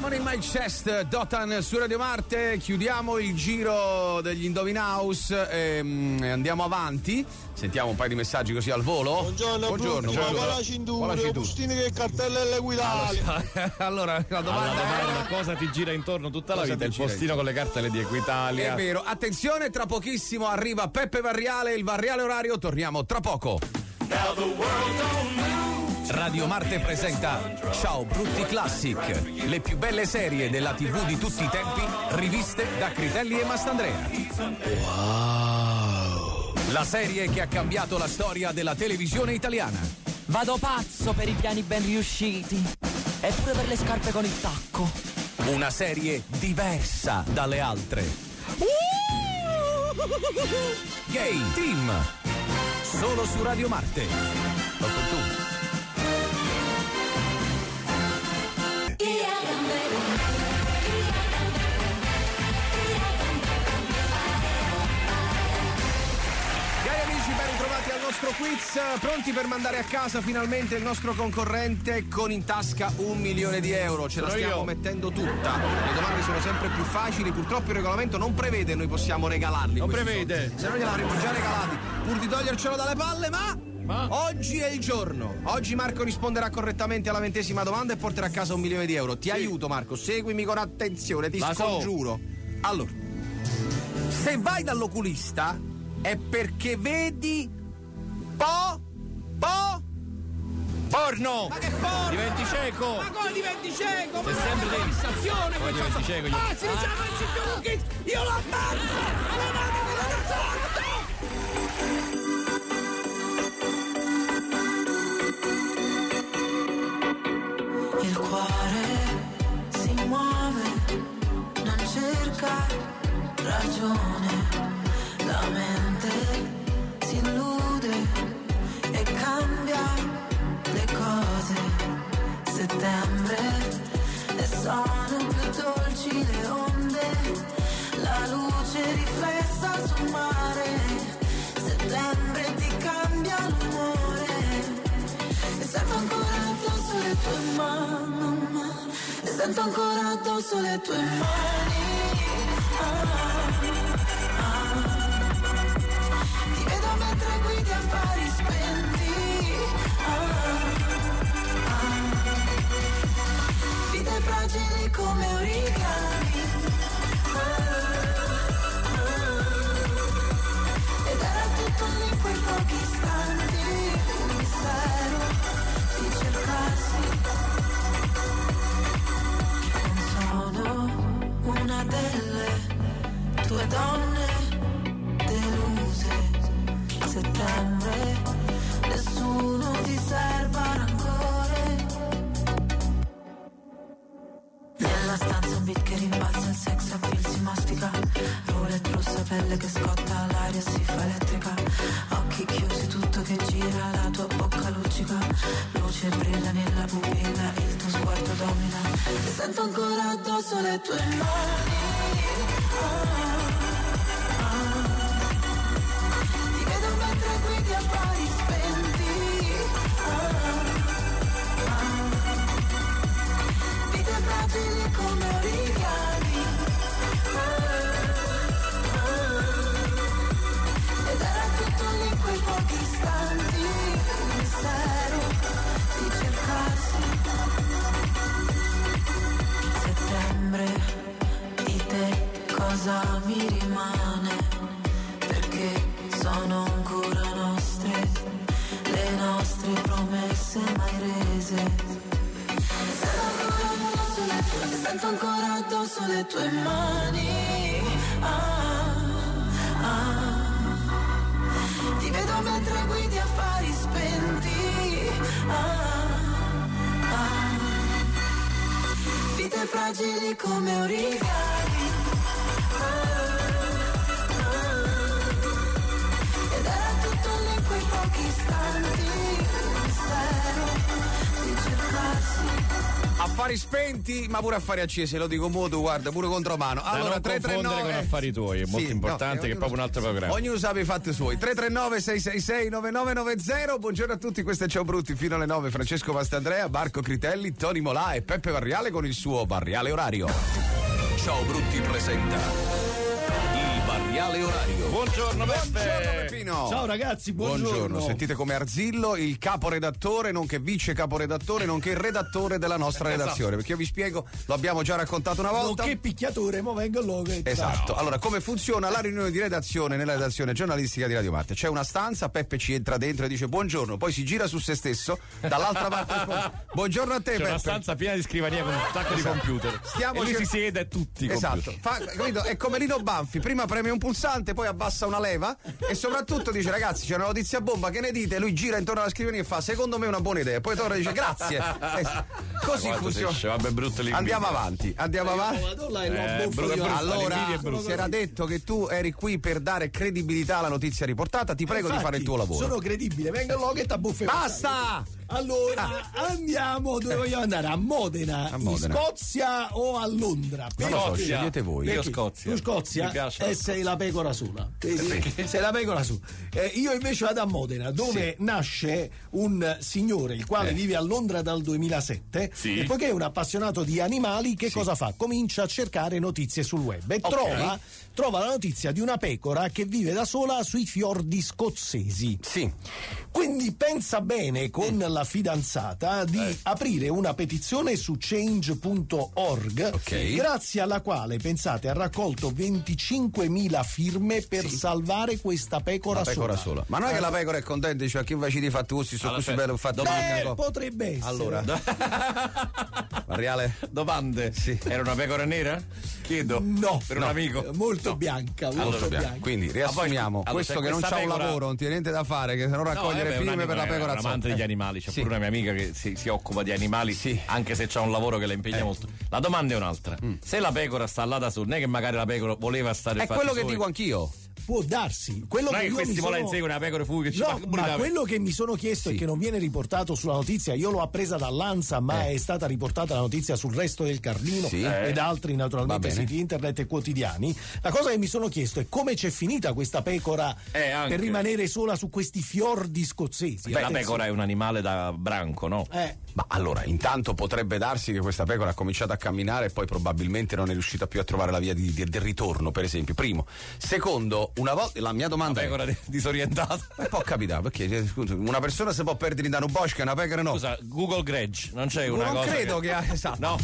Woman in My Chest, Dotan su Radio Marte. Chiudiamo il giro degli Indovina House e mm, andiamo avanti. Sentiamo un paio di messaggi così al volo. Buongiorno, buongiorno. buongiorno. buongiorno. La cintura, i bustini che cartellelle guidali. Allora, la domanda, Alla domanda è cosa ti gira intorno tutta la Cosa vita? ti Il gira postino con le cartelle di Equitalia. È vero, attenzione, tra pochissimo arriva Peppe Varriale, il Varriale orario, torniamo tra poco. Radio Marte presenta Ciao Brutti Classic, le più belle serie della tivù di tutti i tempi, riviste da Critelli e Mastandrea. Wow! La serie che ha cambiato la storia della televisione italiana. Vado pazzo per i piani ben riusciti, eppure per le scarpe con il tacco. Una serie diversa dalle altre. Gay Team, solo su Radio Marte. La fortuna. Cari amici, ben ritrovati al nostro quiz, pronti per mandare a casa finalmente il nostro concorrente con in tasca un milione di euro. Ce la Sono stiamo io. mettendo tutta. Le domande sono sempre più facili, purtroppo il regolamento non prevede noi possiamo regalarli. Non questi prevede. soldi. Se no gliel'avremmo già regalati, pur di togliercelo dalle palle, ma... Ma? Oggi è il giorno. Oggi Marco risponderà correttamente alla ventesima domanda e porterà a casa un milione di euro. Ti aiuto, Marco, seguimi con attenzione, ti La so. scongiuro. Allora, se vai dall'oculista è perché vedi po po Porno! Ma che porno? Diventi cieco! Ma come diventi cieco? Sei Ma sempre è una lì. fissazione Come questa diventi cosa. cieco? Ah, si diciamo il Ciccio io lo ammazzo! La mano me la sordo! Il cuore si muove, non cerca ragione, la mente si illude e cambia le cose. Settembre e sono più dolci le onde, la luce riflessa sul mare. Settembre ti cambia l'umore e sento ancora addosso le tue mani, e sento ancora addosso le tue mani. Ah, ah. Ti vedo mentre guidi affari spenti. Ah, ah. Vite fragili come origami. Ah, ah. Ed era tutto lì in quei pochi istanti, un mistero di cercarsi. Non sono una delle tue donne deluse. Settembre, nessuno ti serba rancore. Nella stanza un beat che rimbalza, il sex appeal si mastica. Roulette rossa, pelle che scotta, l'aria si fa elettrica. Occhi chiusi, tutto che gira, la tua bocca luccica. Luce brilla nella pupilla, il tuo sguardo domina. E sento ancora addosso le tue mani. Ah, ah. Ti vedo mentre guidi affari spenti. Ah, ah. Vite fragili come origami. Ah, ah. Ed era tutto lì in quei pochi istanti, un mistero di cercarsi. Settembre, di te cosa mi rimane? Perché sono ancora nostre, le nostre promesse mai rese. Sento ancora addosso le tue mani. Ah, ah. Ti vedo mentre guidi affari spenti. Ah, ah. Vite fragili come origami. Ah, ah. Ed era tutto lì in quei pochi istanti, un mistero di cercarsi. A affari spenti, ma pure affari accesi, lo dico muto, guarda, pure contromano. Da Allora, non tre tre nove confondere con affari tuoi, è molto sì, importante, no, che è proprio un altro programma. Ognuno sa i fatti suoi. tre tre nove sei sei sei nove nove nove zero. Buongiorno a tutti, questo è Ciao Brutti fino alle nove. Francesco Mastandrea, Marco Critelli, Tony Molà e Peppe Varriale con il suo Varriale Orario. Ciao Brutti presenta il Varriale Orario. Buongiorno Peppe. Buongiorno Peppino. Ciao ragazzi, buongiorno. Sentite come Arzillo, il caporedattore, nonché vice caporedattore, nonché redattore della nostra redazione. Perché io vi spiego, lo abbiamo già raccontato una volta. Nonché picchiatore, mo vengo logo. Esatto. Allora, come funziona la riunione di redazione nella redazione giornalistica di Radio Marte? C'è una stanza, Peppe ci entra dentro e dice buongiorno, poi si gira su se stesso, dall'altra parte risponde buongiorno a te. C'è Peppe. una stanza piena di scrivania con un sacco di Esatto. computer. Stiamo e lui cer- si siede e tutti i Esatto. computer. Fa, capito? È come Lino Banfi, prima preme un pulsante, poi abbassa una leva e soprattutto dice ragazzi c'è una notizia bomba, che ne dite? Lui gira intorno alla scrivania e fa secondo me è una buona idea, poi torna e dice grazie. Eh, così funziona. Esce, vabbè, brutto l'invidia. Andiamo avanti, andiamo avanti. Eh, brutto, brutto, allora l'invidia è si era detto che tu eri qui per dare credibilità alla notizia riportata, ti prego Infatti, di fare il tuo lavoro. Sono credibile, venga logo e t'abbuffe. Basta! Allora, andiamo, dove vogliamo andare? A Modena, A Modena. in Scozia o a Londra? Non lo so, Perché? scegliete voi. Perché? Io Scozia. Tu Scozia Mi piace e la sei la pecora sola. Sei la pecora sola. Eh, io invece vado a Modena, dove Sì. nasce un signore il quale Eh. vive a Londra dal duemilasette Sì. e poiché è un appassionato di animali, che cosa fa? Comincia a cercare notizie sul web e Ok. trova, trova la notizia di una pecora che vive da sola sui fiordi scozzesi. Sì. Quindi pensa bene con Mm. la fidanzata di Eh. aprire una petizione su change punto org, Ok. grazie alla quale, pensate, ha raccolto venticinquemila firme per Sì. salvare questa pecora, La pecora sola. sola. Ma non è che la pecora è contenta, dice a chi invece di fatti questi sono Allora, così bello fatti Beh, potrebbe essere. Allora, Mariale? Domande? Sì. Era una pecora nera? Chiedo. No, Per no, un amico? molto No. bianca, molto Allora, bianca. Quindi riassumiamo, allora, questo c'è che non questa c'ha un pecora- lavoro, non tiene niente da fare, che se non raccogliere No, eh beh, firme un per la anima- pecora è un amante sola. degli animali, c'è Sì. pure una mia amica che si, si occupa di animali, Sì. anche se c'ha un lavoro che la impegna Eh. molto. La domanda è un'altra: se la pecora sta là da sola, non è che magari la pecora voleva stare È fatti quello che suoi. dico anch'io. Può darsi. Quello Non è che che io questi mi sono... vola insegue una pecora fu che ci fa No, pure ma la- quello che mi sono chiesto Sì. e che non viene riportato sulla notizia, io l'ho appresa dall'Ansa, ma Eh. è stata riportata la notizia sul Resto del Carlino Sì. ed Eh. altri naturalmente Va bene. siti internet e quotidiani. La cosa che mi sono chiesto è come c'è finita questa pecora Eh, anche. per rimanere sola su questi fiordi scozzesi. Beh, la Attenzione. pecora è un animale da branco, no? Eh. Ma allora, intanto potrebbe darsi che questa pecora ha cominciato a camminare e poi probabilmente non è riuscita più a trovare la via di, di- del ritorno, per esempio. Primo. Secondo, una volta la mia domanda La è. pecora di- disorientata. Ma può capitare, perché eh, scusa, una persona si può perdere da un bosco e una pecora no. Scusa, Google Gregge, non c'è una non cosa. credo che, ha. Esatto. No.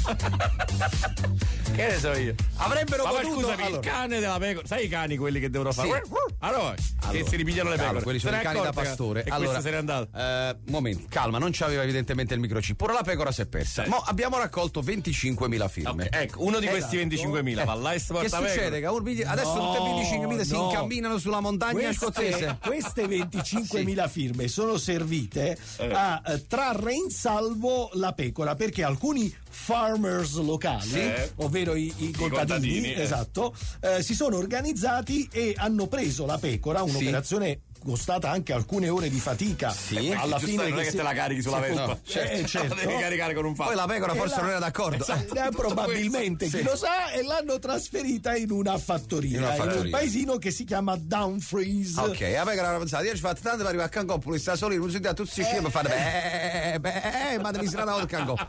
Che ne so io? Avrebbero Ma poi potuto. scusami, allora. il cane della pecora. Sai i cani quelli che devono fare? Sì. Allora, che Allora, si ripigliano le calma, pecore. quelli sono Se i ne è cani da accorta pastore. E Allora, questa se n'è andata. Eh, momento, calma, non c'aveva evidentemente il microchip. Ora la pecora si è persa. Sì. Mo abbiamo raccolto venticinquemila firme. Ok, ecco, uno di questi Esatto. venticinquemila va là e si Che porta la succede? pecora. Che un vigili- adesso No, tutte le venticinquemila si no. incamminano sulla montagna Queste, scozzese. queste venticinquemila firme sono servite a eh, trarre in salvo la pecora, perché alcuni farmers locali, Sì. ovvero i, i contadini, contadini, eh. esatto, eh, si sono organizzati e hanno preso la pecora, un'operazione costata anche alcune ore di fatica. Sì. alla Giusto, fine non è che si- te la carichi sulla si- Vespa. no, eh, certo. La devi caricare con un fatto. Poi la pecora E forse la- non era d'accordo. Esatto, Eh, eh, probabilmente, questo. chi Sì. lo sa, e l'hanno trasferita in una fattoria, In una in un fattoria. paesino che si chiama Dumfries. Ok, la pecora aveva pensato, io ci faccio tanto per arrivare a Cancopoli, sta solo non si dà tutti insieme per fare beh, beh, ma devi strada al Cancopoli.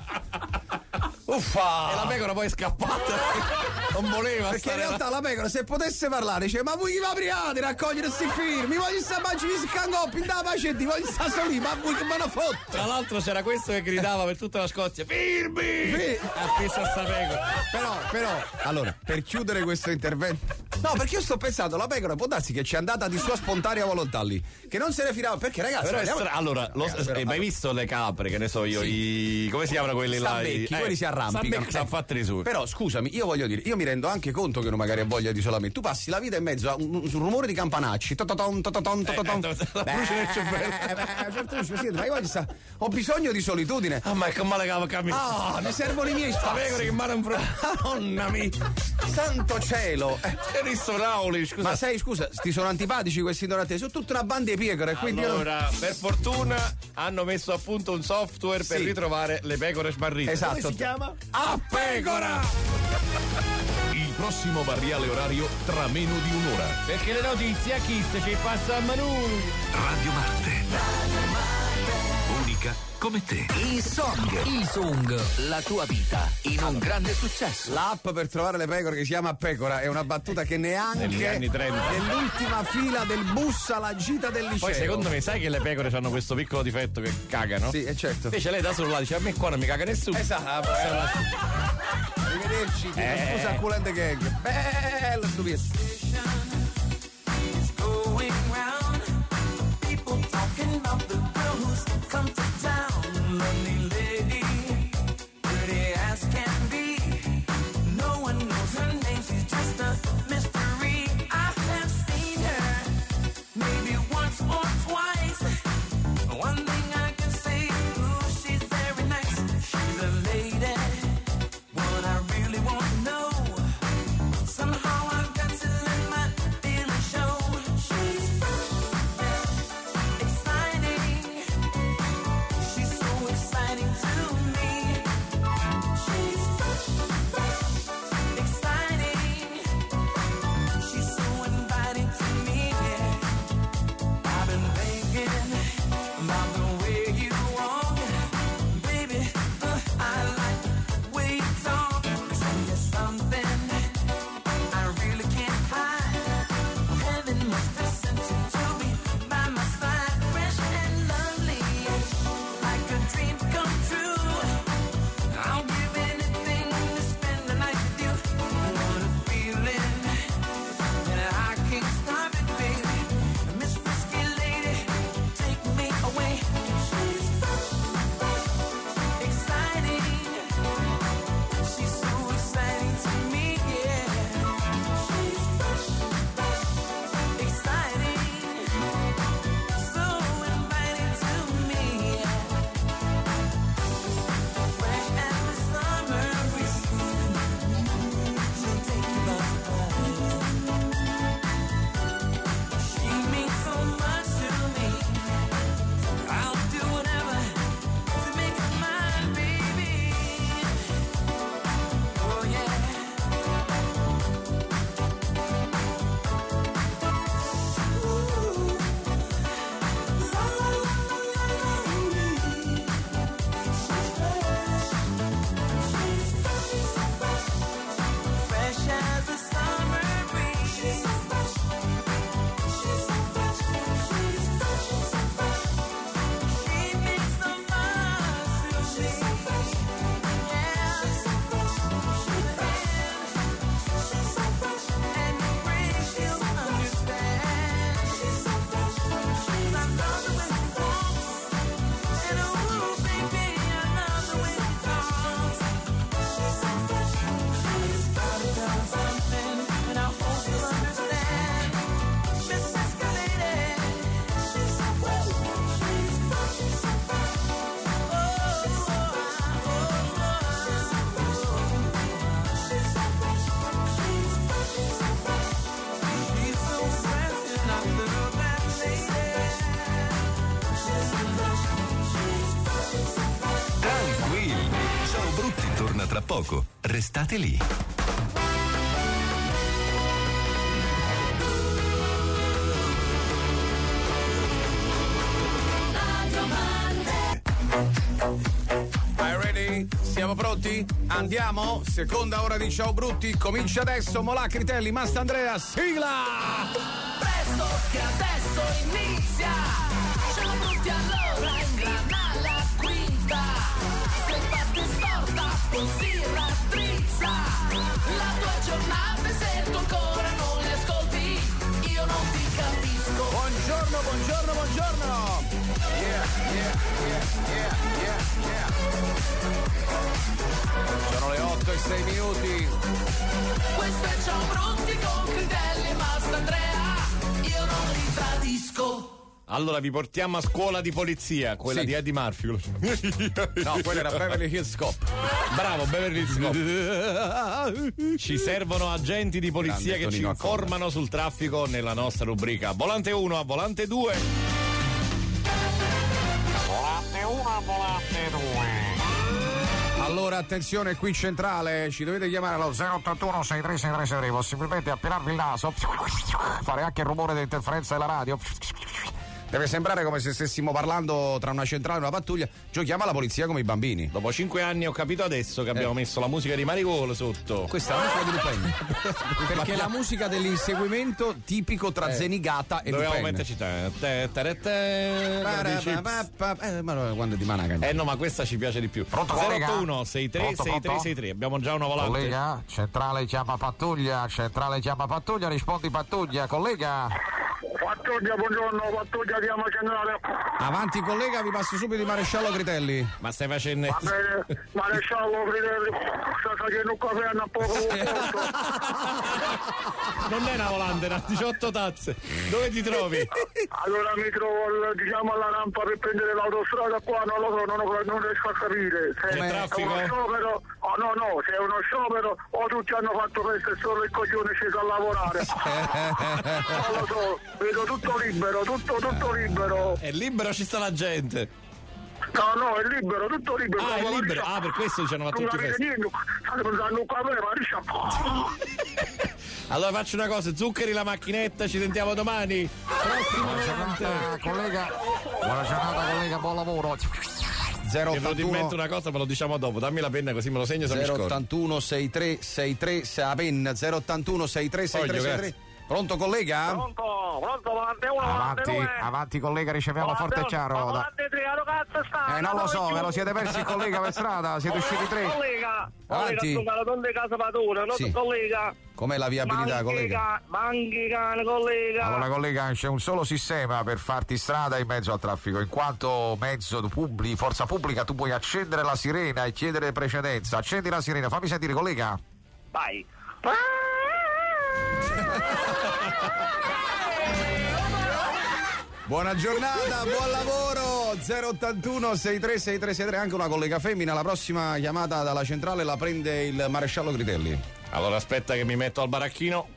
Uffa! E la pecora poi è scappata. Non voleva Perché in stare là. realtà la pecora, se potesse parlare, dice: ma voi chi va priati, raccogliere questi firmi, voglio sta mangi di Cancopoli, da pace e di voglio sta solo lì, ma voi che me ne fotte? Tra l'altro c'era questo che gridava per tutta la Scozia: firmi! Sì. Appesa a sta pecora. Però, però, allora, per chiudere questo intervento. No, perché io sto pensando, la pecora può darsi che ci è andata di sua spontanea volontà lì. Che non se ne filava. Perché, ragazzi, Però è andiamo- stra- allora, lo- Ragazzi, però- hai mai visto le capre, che ne so io, i come si chiamano quelli là? Stambecchi, I- quelli eh, si arrampicano. Stambecchi si Eh, hanno fatti su. Però scusami, io voglio dire, io mi rendo anche conto che uno magari ha voglia di isolamento. Tu passi la vita in mezzo a un, un rumore di campanacci. Tototon, tototon, tototon. Eh, eh, la brucia del cervello. Beh, beh, a un certo punto mi ma io voglio sta- ho bisogno di solitudine. Ah, ma che male che cammino. Ah, mi servono i miei Sta spazi. pecora che male un pro. Madonna mia. Santo cielo. Eh, Che ristorali, scusa. Ma sai, scusa, sti sono antipatici questi donati, sono tutta una banda di pecore, quindi io non- Allora, per fortuna hanno messo a punto un software per Sì. ritrovare le pecore smarrite. Esatto. Come si chiama? a pecora! Il prossimo variale orario tra meno di un'ora. Perché le notizie a chi ci passa a Manu. Radio Marte. Unica come te. I Song. I Song. La tua vita in un grande successo. L'app per trovare le pecore che si chiama Pecora è una battuta che neanche negli anni trenta nell'ultima fila del bus alla gita del liceo. Poi secondo me sai che le pecore hanno questo piccolo difetto che cagano? Sì, è certo. Invece lei da solo là dice a me qua non mi caga nessuno. Esatto. Arrivederci. Eh. Scusa Cool and the Gang. Bello stupidissimo. Tra poco, restate lì. Are ready? Siamo pronti? Andiamo? Seconda ora di Ciao Brutti, comincia adesso. Molà, Critelli, Mastandrea, sigla! Presto che adesso inizia. Ciao Brutti allora ingrana la quinta. Se parte storta così raddrizza la tua giornata e se tu ancora non li ascolti io non ti capisco. Buongiorno, buongiorno, buongiorno. Yeah, yeah, yeah, yeah, yeah, yeah. Sono le otto e sei minuti. Questo è Ciao Brutti con Critelli e Mastandrea. Io non li tradisco. Allora vi portiamo a scuola di polizia, quella Sì. di Eddie Murphy. No, quella era Beverly Hills Cop. Bravo, Beverly Hills Cop. Ci servono agenti di polizia Grande che ci Tonino Accolla. informano sul traffico nella nostra rubrica Volante uno a Volante due. Volante uno a Volante due. Allora Allora, attenzione, qui centrale, ci dovete chiamare allo zero ottantuno sei tre sei tre sei tre, possibilmente appilarvi il naso, fare anche il rumore dell'interferenza della radio. Deve sembrare come se stessimo parlando tra una centrale e una pattuglia. Giochiamo alla polizia come i bambini. Dopo cinque anni ho capito adesso che abbiamo Eh. messo la musica di Marigolo sotto. Questa è la musica di Lupin. Perché è la musica dell'inseguimento tipico tra Eh. Zenigata e Dovevamo Lupin. metterci te, te, te, te, Eh, ma no, quando è di Managana. Eh no, ma questa ci piace di più. Pronto, zero collega? ottantuno sei tre Pronto, sei tre pronto? sei tre. Abbiamo già una volante. Collega, centrale chiama pattuglia, centrale chiama pattuglia, rispondi pattuglia, collega. Pattuglia, buongiorno, pattuglia chiama generale. Avanti collega, vi passo subito il maresciallo Critelli. Ma stai facendo. Va bene, maresciallo Critelli, sta facendo un caffè a poco. Non è una volante, era diciotto tazze. Dove ti trovi? Allora mi trovo, diciamo, alla rampa per prendere l'autostrada qua, non lo so, non, lo- non riesco a capire. Se C'è è traffico? uno sciopero, oh no no, se è uno sciopero o tutti hanno fatto festa e solo il coglione è sceso a lavorare. Non lo so, vedo tutto libero, tutto, tutto libero. È libero, ci sta la gente. No, no, è libero, tutto libero. Ah, è Ma libero. dice- Ah, per questo dicevano va Non tutti capite festa. niente, state pensando un caffè, ma dice- Allora faccio una cosa, zuccheri la macchinetta, ci sentiamo domani. Prossima volante. Collega, buona giornata collega, buon lavoro. zero Mi è venuto in mente una cosa, me lo diciamo dopo. Dammi la penna così me lo segno se mi zero scordo. ottantuno sei tre sei tre, se la penna zero ottantuno sei tre sei tre Voglio, sei tre. Pronto collega? Pronto, pronto, volante uno, volante Avanti, due. avanti collega, riceviamo forte e chiaro. Ma Da- volante tre, a cazzo sta? Eh non lo so, ve lo siete persi il collega per strada, siete usciti tre. Collega, Avanti. collega, sono donde casa padrone, non Sì. collega. Com'è la viabilità Manchi collega? ca- Manchi cane, collega. Allora collega, c'è un solo sistema per farti strada in mezzo al traffico, in quanto mezzo pubblico, forza pubblica, tu puoi accendere la sirena e chiedere precedenza. Accendi la sirena, fammi sentire collega. Vai. Buona giornata, buon lavoro. zero ottantuno sei tre sei tre sei tre, anche una collega femmina. La prossima chiamata dalla centrale la prende il maresciallo Critelli. Allora aspetta che mi metto al baracchino.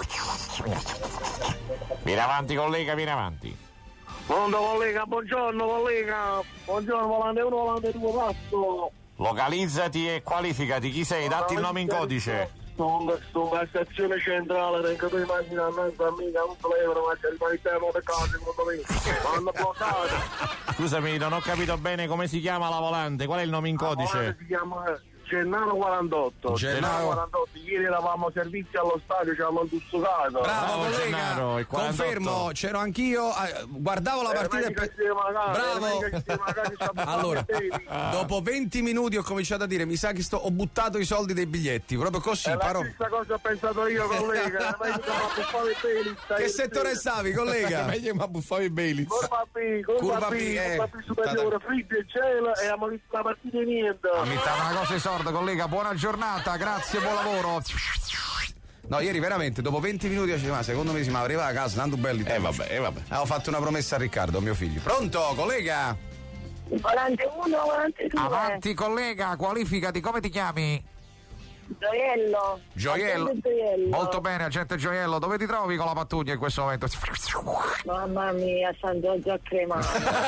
Vieni avanti collega, vieni avanti. Pronto collega, buongiorno collega. Buongiorno, volante uno, volante due, passo. Localizzati e qualificati, chi sei? Datti il nome in codice. Sono a stazione centrale, perché tu immagini a mezzo amica, non euro, ma c'è rimaniamo per casa, secondo me. Ma hanno bloccato. Scusami, non ho capito bene come si chiama la volante, qual è il nome in La volante codice? si chiama Gennaro quarantotto. Gennaro. quarantotto. Ieri eravamo servizi allo stadio, ci avevamo indussato. Bravo collega, confermo, c'ero anch'io, eh, guardavo la Eh, partita e domenica pe- ci siamo a casa, bravo. domenica ci siamo a casa, ci siamo a Allora, casa. dopo venti minuti ho cominciato a dire mi sa che sto, ho buttato i soldi dei biglietti, proprio così, È la paro- stessa cosa ho pensato io, collega. Meglio che mi abbuffavo i peli. Che settore stavi, collega? Meglio mi abbuffavi i Baileys. Curva B, curva Curva B, B, eh. curva B superiore, fritto e cielo e abbiamo visto la partita e niente. Amittava una cosa di sorda, collega, buona giornata, grazie, buon lavoro. No, ieri veramente, dopo venti minuti dicevo, ma secondo me si mi arriva a casa, tanto belli. Eh vabbè, eh vabbè. Ho fatto una promessa a Riccardo, mio figlio. Pronto, collega? volante uno, volante due. Avanti, collega, qualificati, come ti chiami? Gioiello. Gioiello. Agente Gioiello. Molto bene, agente Gioiello, dove ti trovi con la pattuglia in questo momento? Mamma mia, San Giorgio a Cremano.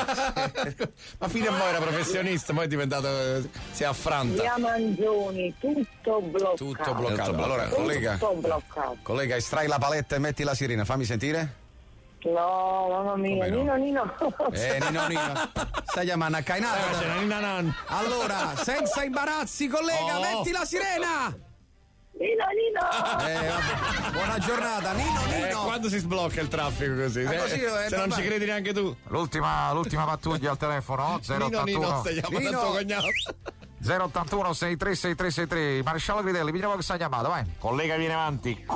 Ma fino a mo' era professionista, poi è diventato. eh, si è affranta. Via Mangioni, tutto bloccato. Tutto bloccato. Allora, Tutto collega, bloccato. collega, estrai la paletta e metti la sirena, fammi sentire. No, mamma mia, Come no? Nino Nino. Eh, Nino Nino. Stai chiamando a Cainata. Allora, senza imbarazzi, collega, Oh. metti la sirena! Nino Nino. Eh, vabbè. Buona giornata, Nino Eh, Nino. quando si sblocca il traffico così? Ma Se, così, eh, se non normale. ci credi neanche tu. L'ultima, l'ultima pattuglia al telefono, zero Nino ottantuno. Nino, stai chiamando il tuo cognato. zero ottantuno sei tre sei tre sei tre. Maresciallo Critelli, vediamo questa chiamata, vai. Collega, viene avanti.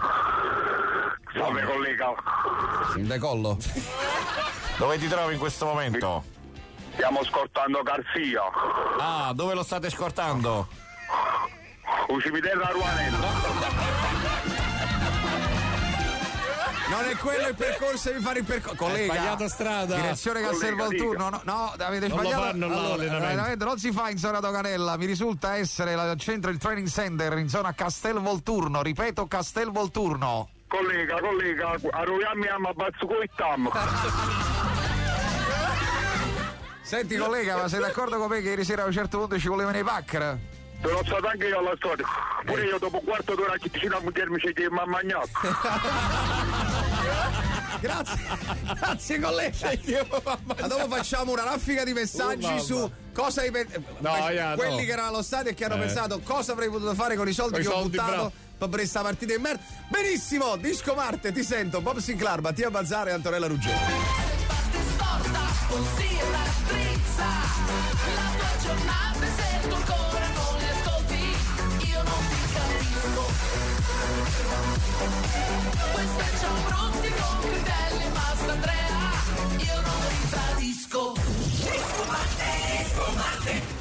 Salve collega. Il decollo. Dove ti trovi in questo momento? Stiamo scortando Garzia. Ah, dove lo state scortando? Un cimitero a Ruanello. Non è quello il percorso, devi fare il percorso. Collega, Hai sbagliato strada. direzione Castel Collega, Volturno. No, no, avete Non lo sbagliato. fanno là, allora, l'allenamento. l'allenamento non si fa in zona Doganella, mi risulta essere la- al centro il training center in zona Castel Volturno. Ripeto, Castel Volturno. Collega, collega, arroviamo a Bazzuco e Tam. Senti collega, ma sei d'accordo con me che ieri sera a un certo punto ci volevano i packer? sono stato anche io alla storia. Pure io dopo un quarto d'ora che vicino a muovermi c'è che mi ha mangiato. Grazie, grazie collega. Ma dopo facciamo una raffica di messaggi Oh, su cosa hai pensato. No, yeah, quelli no. che erano allo stadio e che hanno Eh. pensato cosa avrei potuto fare con i soldi Con i che ho soldi, buttato bravo. per questa partita in merda. Benissimo, Disco Marte, ti sento. Bob Sinclair, Mattia Bazzara e Antonella Ruggeri. Così raddrizza la tua giornata se il tuo cuore non li ascolti, io non ti capisco. Questo è Ciao Brutti con Critelli e Mastandrea, io non ti tradisco. Disco Marte, Disco Marte.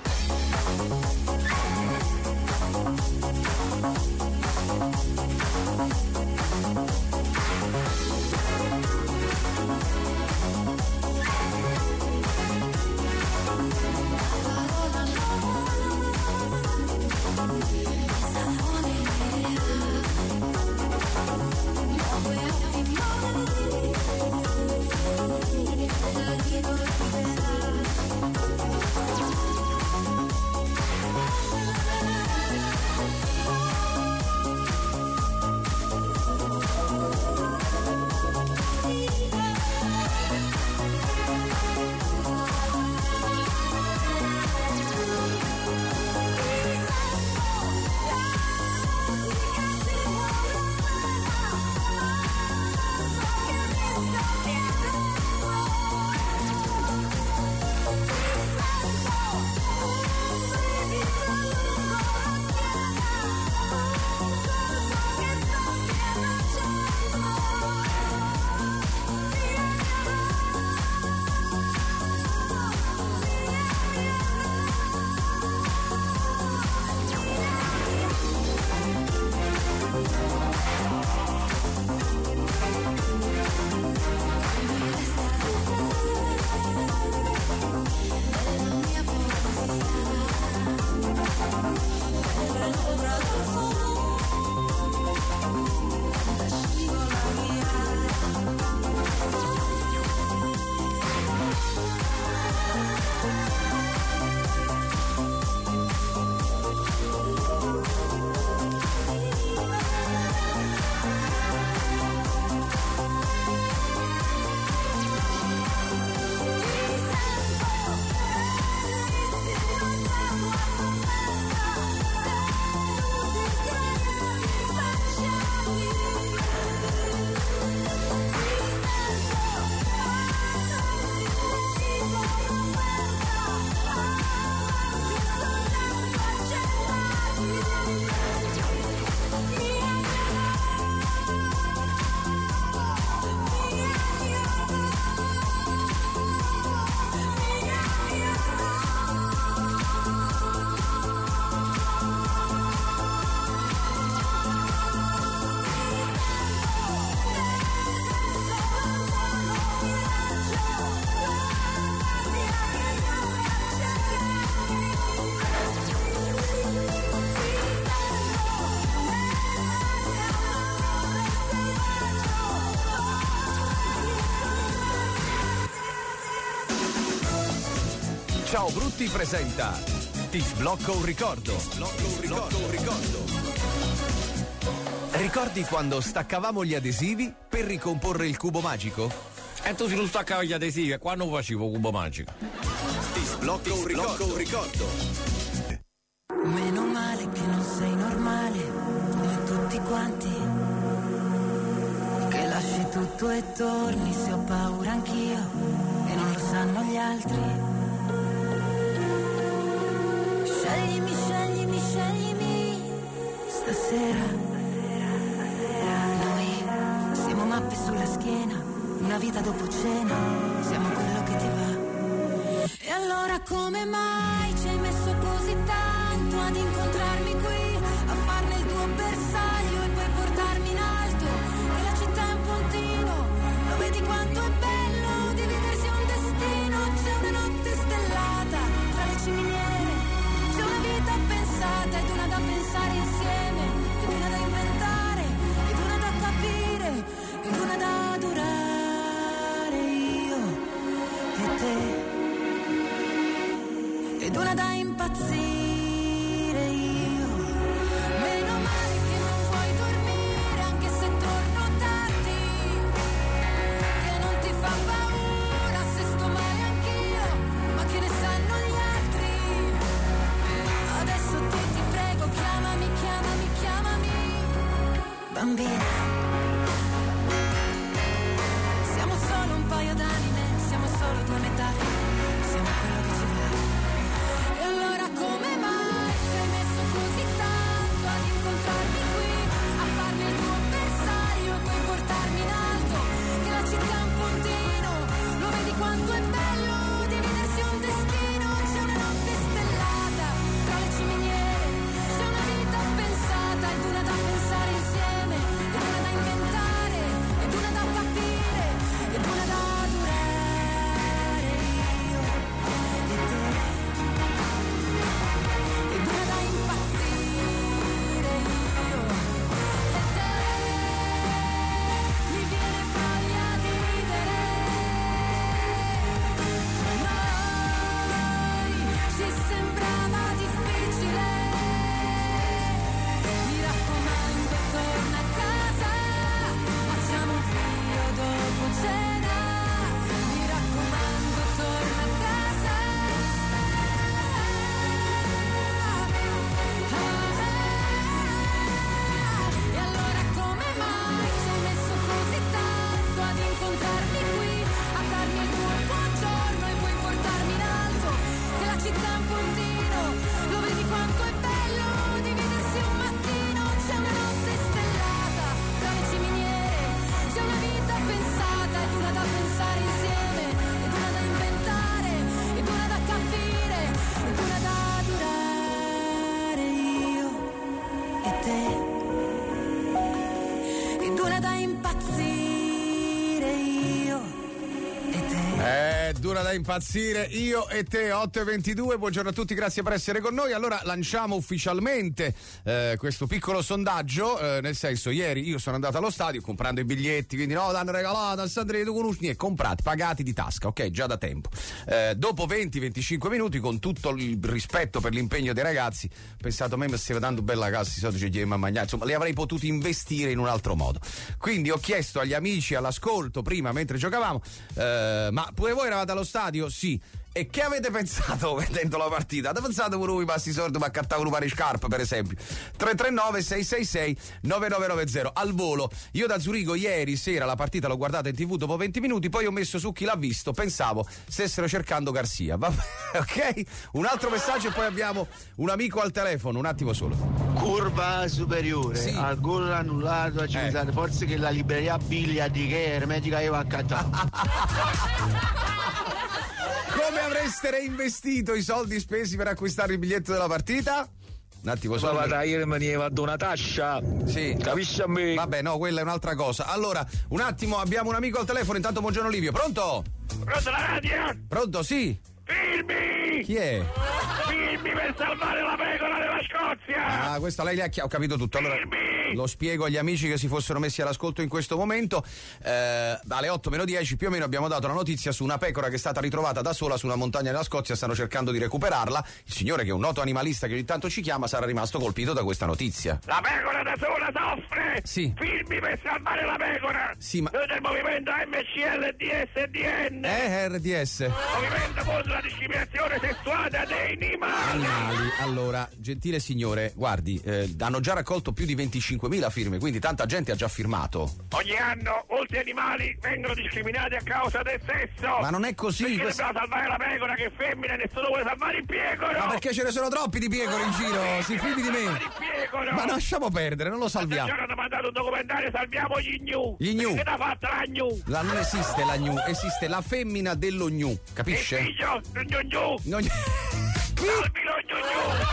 Ciao Brutti presenta Ti sblocco un ricordo. Ti sblocco un ricordo. un ricordo. Ricordi quando staccavamo gli adesivi per ricomporre il cubo magico? E tu si non staccavi gli adesivi, e quando facevo cubo magico? Ti sblocco un ricordo. un ricordo. Meno male che non sei normale come tutti quanti, che lasci tutto e torni se ho paura anch'io e non lo sanno gli altri. Sceglimi, sceglimi, sceglimi stasera. Noi siamo mappe sulla schiena, una vita dopo cena, siamo quello che ti va. E allora come mai ci hai messo così tanto ad incontrarmi qui, a farne il tuo bersaglio e poi portarmi in alto? E la città è un puntino, lo vedi quanto è bello dividersi un destino. C'è una notte stellata tra le ciminiere, c'è una vita pensata ed una da pensare insieme, ed una da inventare, ed una da capire, ed una da adorare io e te, ed una da impazzire. bambina. Siamo solo un paio d'anime, siamo solo due metafore, siamo quello che ci va. E allora come mai ci hai messo così tanto ad incontrarmi qui, a farmi il tuo avversario e poi portarmi in alto? Che la città è un puntino, lo vedi quanto è bello dividersi un destino. C'è una notte stellata tra le ciminiere, c'è una vita pensata ed una da pensare insieme, ed una da inventare, ed una da capire, ed una da adorare io e te, ed una da impazzire io e te. Mi viene voglia di ridere, noi ci sembrava difficile. Mi raccomando, torna a casa, facciamo un figlio dopo cena. Mi raccomando, torna a casa. E allora come mai ci hai messo così tanto ad incontrarmi qui, a darmi il tuo buongiorno e poi portarmi in alto? Che la città è un puntino, lo vedi quanto è bello dividersi un mattino. C'è una notte stellata tra le ciminiere, c'è una vita pensata ed una da pensare insieme, ed una da inventare, ed una da capire, ed una da adorare io e te, ed una da impazzire io e te. È dura da impazzire, io e te. Otto e ventidue, buongiorno a tutti, grazie per essere con noi. Allora lanciamo ufficialmente eh, questo piccolo sondaggio, eh, nel senso, ieri io sono andato allo stadio comprando i biglietti, quindi no, l'hanno regalato a Sandrino, tu conosci, niente, comprati, pagati di tasca, ok, già da tempo. Eh, dopo venti venticinque minuti, con tutto il rispetto per l'impegno dei ragazzi, ho pensato, a me mi stava dando bella casa, si soldi ci chiediamo a mangiare, insomma, li avrei potuti investire in un altro modo. Quindi ho chiesto agli amici all'ascolto prima, mentre giocavamo, eh, ma pure voi eravate allo stadio? Sì. E che avete pensato vedendo la partita? Avete pensato pure voi passi sordo ma accattavo un pari scarpe, per esempio? tre tre nove sei sei sei nove nove nove zero al volo. Io da Zurigo ieri sera la partita l'ho guardata in tv dopo venti minuti, poi ho messo su chi l'ha visto, pensavo stessero cercando Garcia. Vabbè, ok? Un altro messaggio e poi abbiamo un amico al telefono, un attimo solo. Curva superiore, Sì. al gol annullato, ci Eh. pensate forse che la libreria Biglia di che è ermetica aveva accattato. Come avreste reinvestito i soldi spesi per acquistare il biglietto della partita? Un attimo solo. Ma dai, ieri mi va una tascia. Sì. Capisci a me? Vabbè, no, quella è un'altra cosa. Allora, un attimo, abbiamo un amico al telefono. Intanto, buongiorno Livio. Pronto? Pronto la radio? Pronto, sì. Filmi! Chi è? Filmi per salvare la pecora della Scozia! Ah, questa lei li ha chi- ho capito tutto. Allora, lo spiego agli amici che si fossero messi all'ascolto in questo momento. Eh, alle otto meno dieci più o meno abbiamo dato la notizia su una pecora che è stata ritrovata da sola su una montagna della Scozia. Stanno cercando di recuperarla. Il signore, che è un noto animalista che ogni tanto ci chiama, sarà rimasto colpito da questa notizia. La pecora da sola soffre! Sì. Filmi per salvare la pecora! Sì, ma- Noi del movimento M C L D S D N! Eh, R D S. Movimento contro la discriminazione sessuale dei animali! Animali. Allora, gentile signore, guardi, eh, hanno già raccolto più di venticinquemila firme, quindi tanta gente ha già firmato. Ogni anno molti animali vengono discriminati a causa del sesso! Ma non è così, Perché questo- dobbiamo salvare la pecora che è femmina e nessuno vuole salvare il piecoro! Ma perché ce ne sono troppi di piegori in giro? Si fidi di me? Il piecoro! Ma lasciamo perdere, non lo L'altro salviamo. giorno hanno mandato un documentario, salviamo gli gnu! Gli gnu. Che t'ha fatta la gnu? La, non esiste la gnu, esiste la femmina dello gnu, capisce? Il figlio, lo gnu gnu! Non- Salvi lo gnu gnu!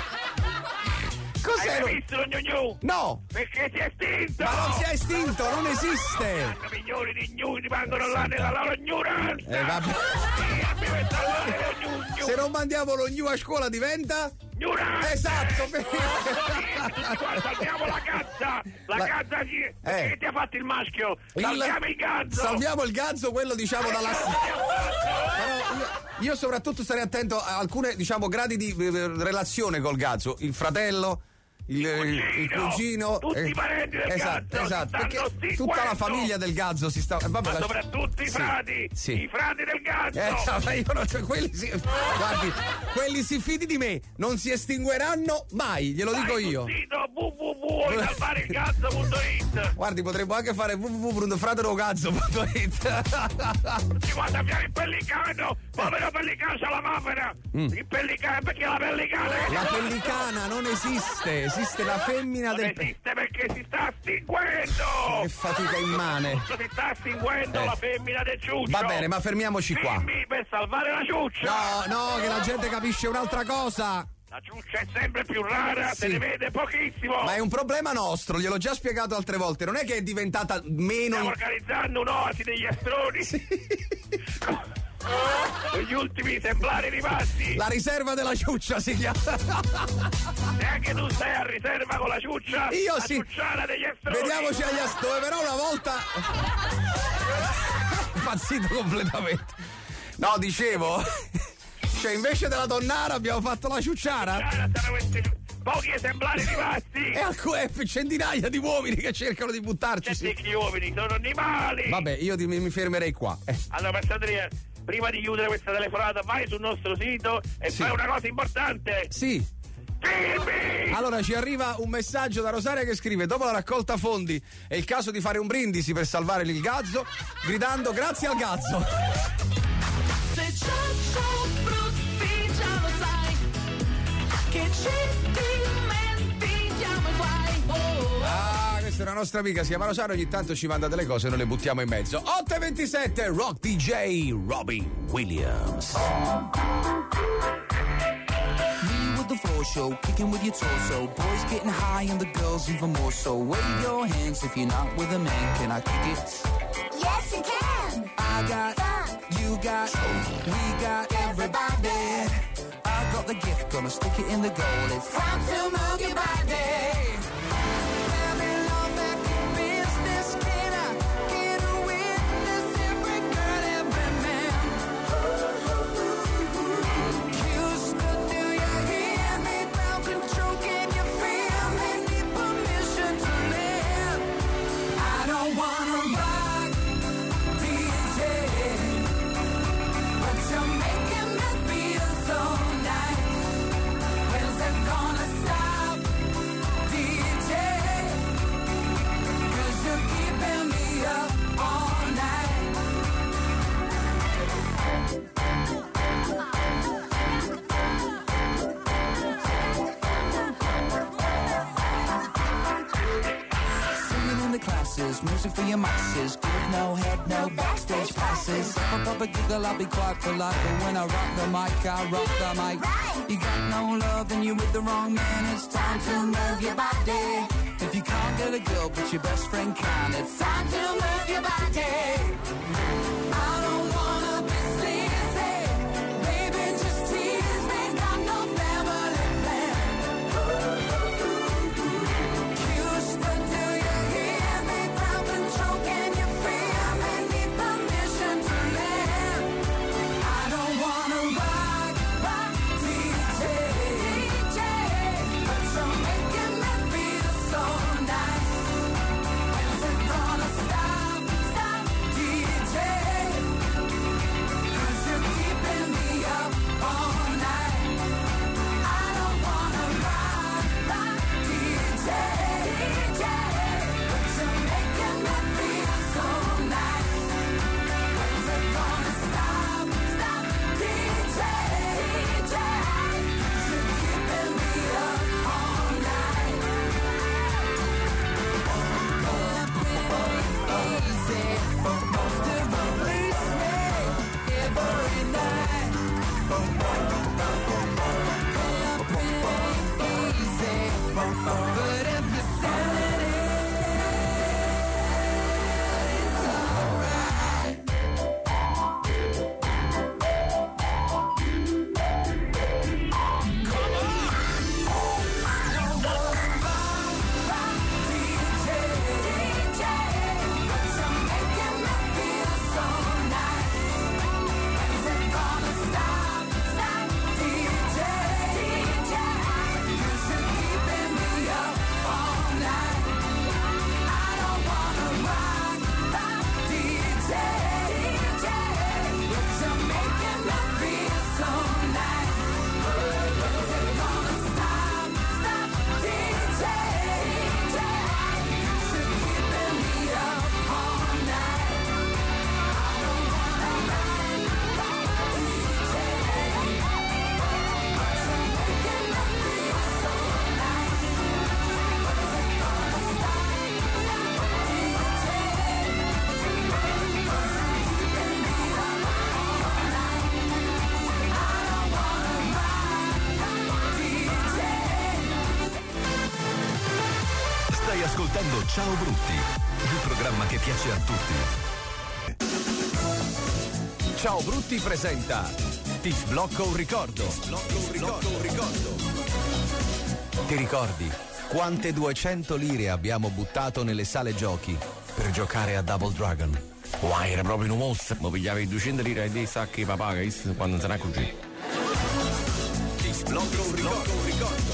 Cos'è Hai lo- mai visto lo gnu gnu? No! Perché si è estinto! Ma non si è estinto, non esiste! Hanno milioni di gnu, rimangono là nella loro ignoranza! Eh, vabbè. Sì, abbiamo salvato lo gnu gnu! Se non mandiamo lo gnu a scuola diventa? Ignoranza! Esatto! Sì, tutti quanti salviamo la cazza! La, La- cazza ci... Eh. Che ti ha fatto il maschio? Il- Salviamo il ganzo! Salviamo il ganzo, quello diciamo dalla... Però io, io soprattutto starei attento a alcune, diciamo, gradi di eh, relazione col ganzo. Il fratello, il, il, il cugino, tutti eh, i parenti del esatto, ganzo esatto, stanno perché sti tutta la guendo. famiglia del ganzo si sta, eh, vabbè, Ma la- soprattutto i sì, frati! sì. I frati del ganzo! Eh, no, ma io non, cioè, quelli si, guardi, quelli si fidi di me, non si estingueranno mai, glielo dico Vai io. sul sito w w w vuoi salvare il cazzo punto it. Guardi, potremmo anche fare w w w punto fraterocazzo punto it. Ci guarda via il pellicano, povero pellicano c'ha la papera. Mm. Il pellicano, perché la pellicana? La pellicana non esiste, esiste la femmina non del esiste perché si sta estinguendo. Che fatica immane. Si sta estinguendo Eh. la femmina del ciuccio. Va bene, ma fermiamoci qua. Dimmi per salvare la ciuccia. No, no, che la gente capisce un'altra cosa. La ciuccia è sempre più rara, Sì. se ne vede pochissimo. Ma è un problema nostro, gliel'ho già spiegato altre volte. Non è che è diventata meno. Stiamo organizzando un'oasi degli astroni. Con gli ultimi esemplari rimasti. La riserva della ciuccia si chiama. E anche tu stai a riserva con la ciuccia? Io la sì. ciucciara degli astroni. Vediamoci agli astroni, però una volta. Impazzito completamente. No, dicevo. Cioè, invece della tonnara abbiamo fatto la ciucciara. Ciucciara, sono questi pochi esemplari rimasti. E alcune centinaia di uomini che cercano di buttarci. C'è che uomini sono animali. Vabbè, io ti- mi, mi fermerei qua. Eh. Allora, Massandria, prima di chiudere questa telefonata, vai sul nostro sito e Sì. fai una cosa importante. Sì. Firmi! Allora ci arriva un messaggio da Rosaria che scrive: dopo la raccolta fondi è il caso di fare un brindisi per salvare il gazzo, gridando grazie al gazzo. Se ciao brutti già lo sai che ci dimentichiamo i guai. Oh, oh. Ah, questa è una nostra amica, si chiama Rosaria, ogni tanto ci manda delle cose e noi le buttiamo in mezzo. otto e ventisette, Rock D J Robbie Williams. Me with the floor show, kicking with your torso. Boys getting high and the girls even more so. Wave your hands if you're not with a man. Can I kick it? Yes, you can. I got, you got, we got everybody. I got the gift, gonna stick it in the goal. It's time to move your body. Having all that business, can I get a witness? Every girl, every man. Houston, do you hear me? Ground control, can you feel me? Need permission to live. I don't wanna rock D J, but you're making me feel so nice. When's it gonna stop, D J? 'Cause you're keeping me up all night. Singing in the classes, music for your masses. Give no head, no backstage passes. If I pop a giggle, I'll be quite polite. But when I rock the mic, I rock the mic. You got no love and you're with the wrong man. It's time to move your body. If you can't get a girl, but your best friend can, it's time to move your body. I don't wanna be sleazy. Baby, just tease me. Got no family plan. Houston, do you hear me? Ground control, can you feel me? Need permission to live. I don't wanna rock, rock D J, D J, but you're making me feel so nice. When's it gonna stop, stop D J? Stai ascoltando Ciao Brutti, il programma che piace a tutti. Ciao Brutti presenta Ti sblocco un ricordo. Ti sblocco un ricordo. un ricordo. Ti ricordi quante duecento lire abbiamo buttato nelle sale giochi per giocare a Double Dragon? Wow, era proprio un mostro. Ma pigliavi duecento lire e dei sacchi papà che quando se ne così. Ti sblocco un ricordo. Un ricordo.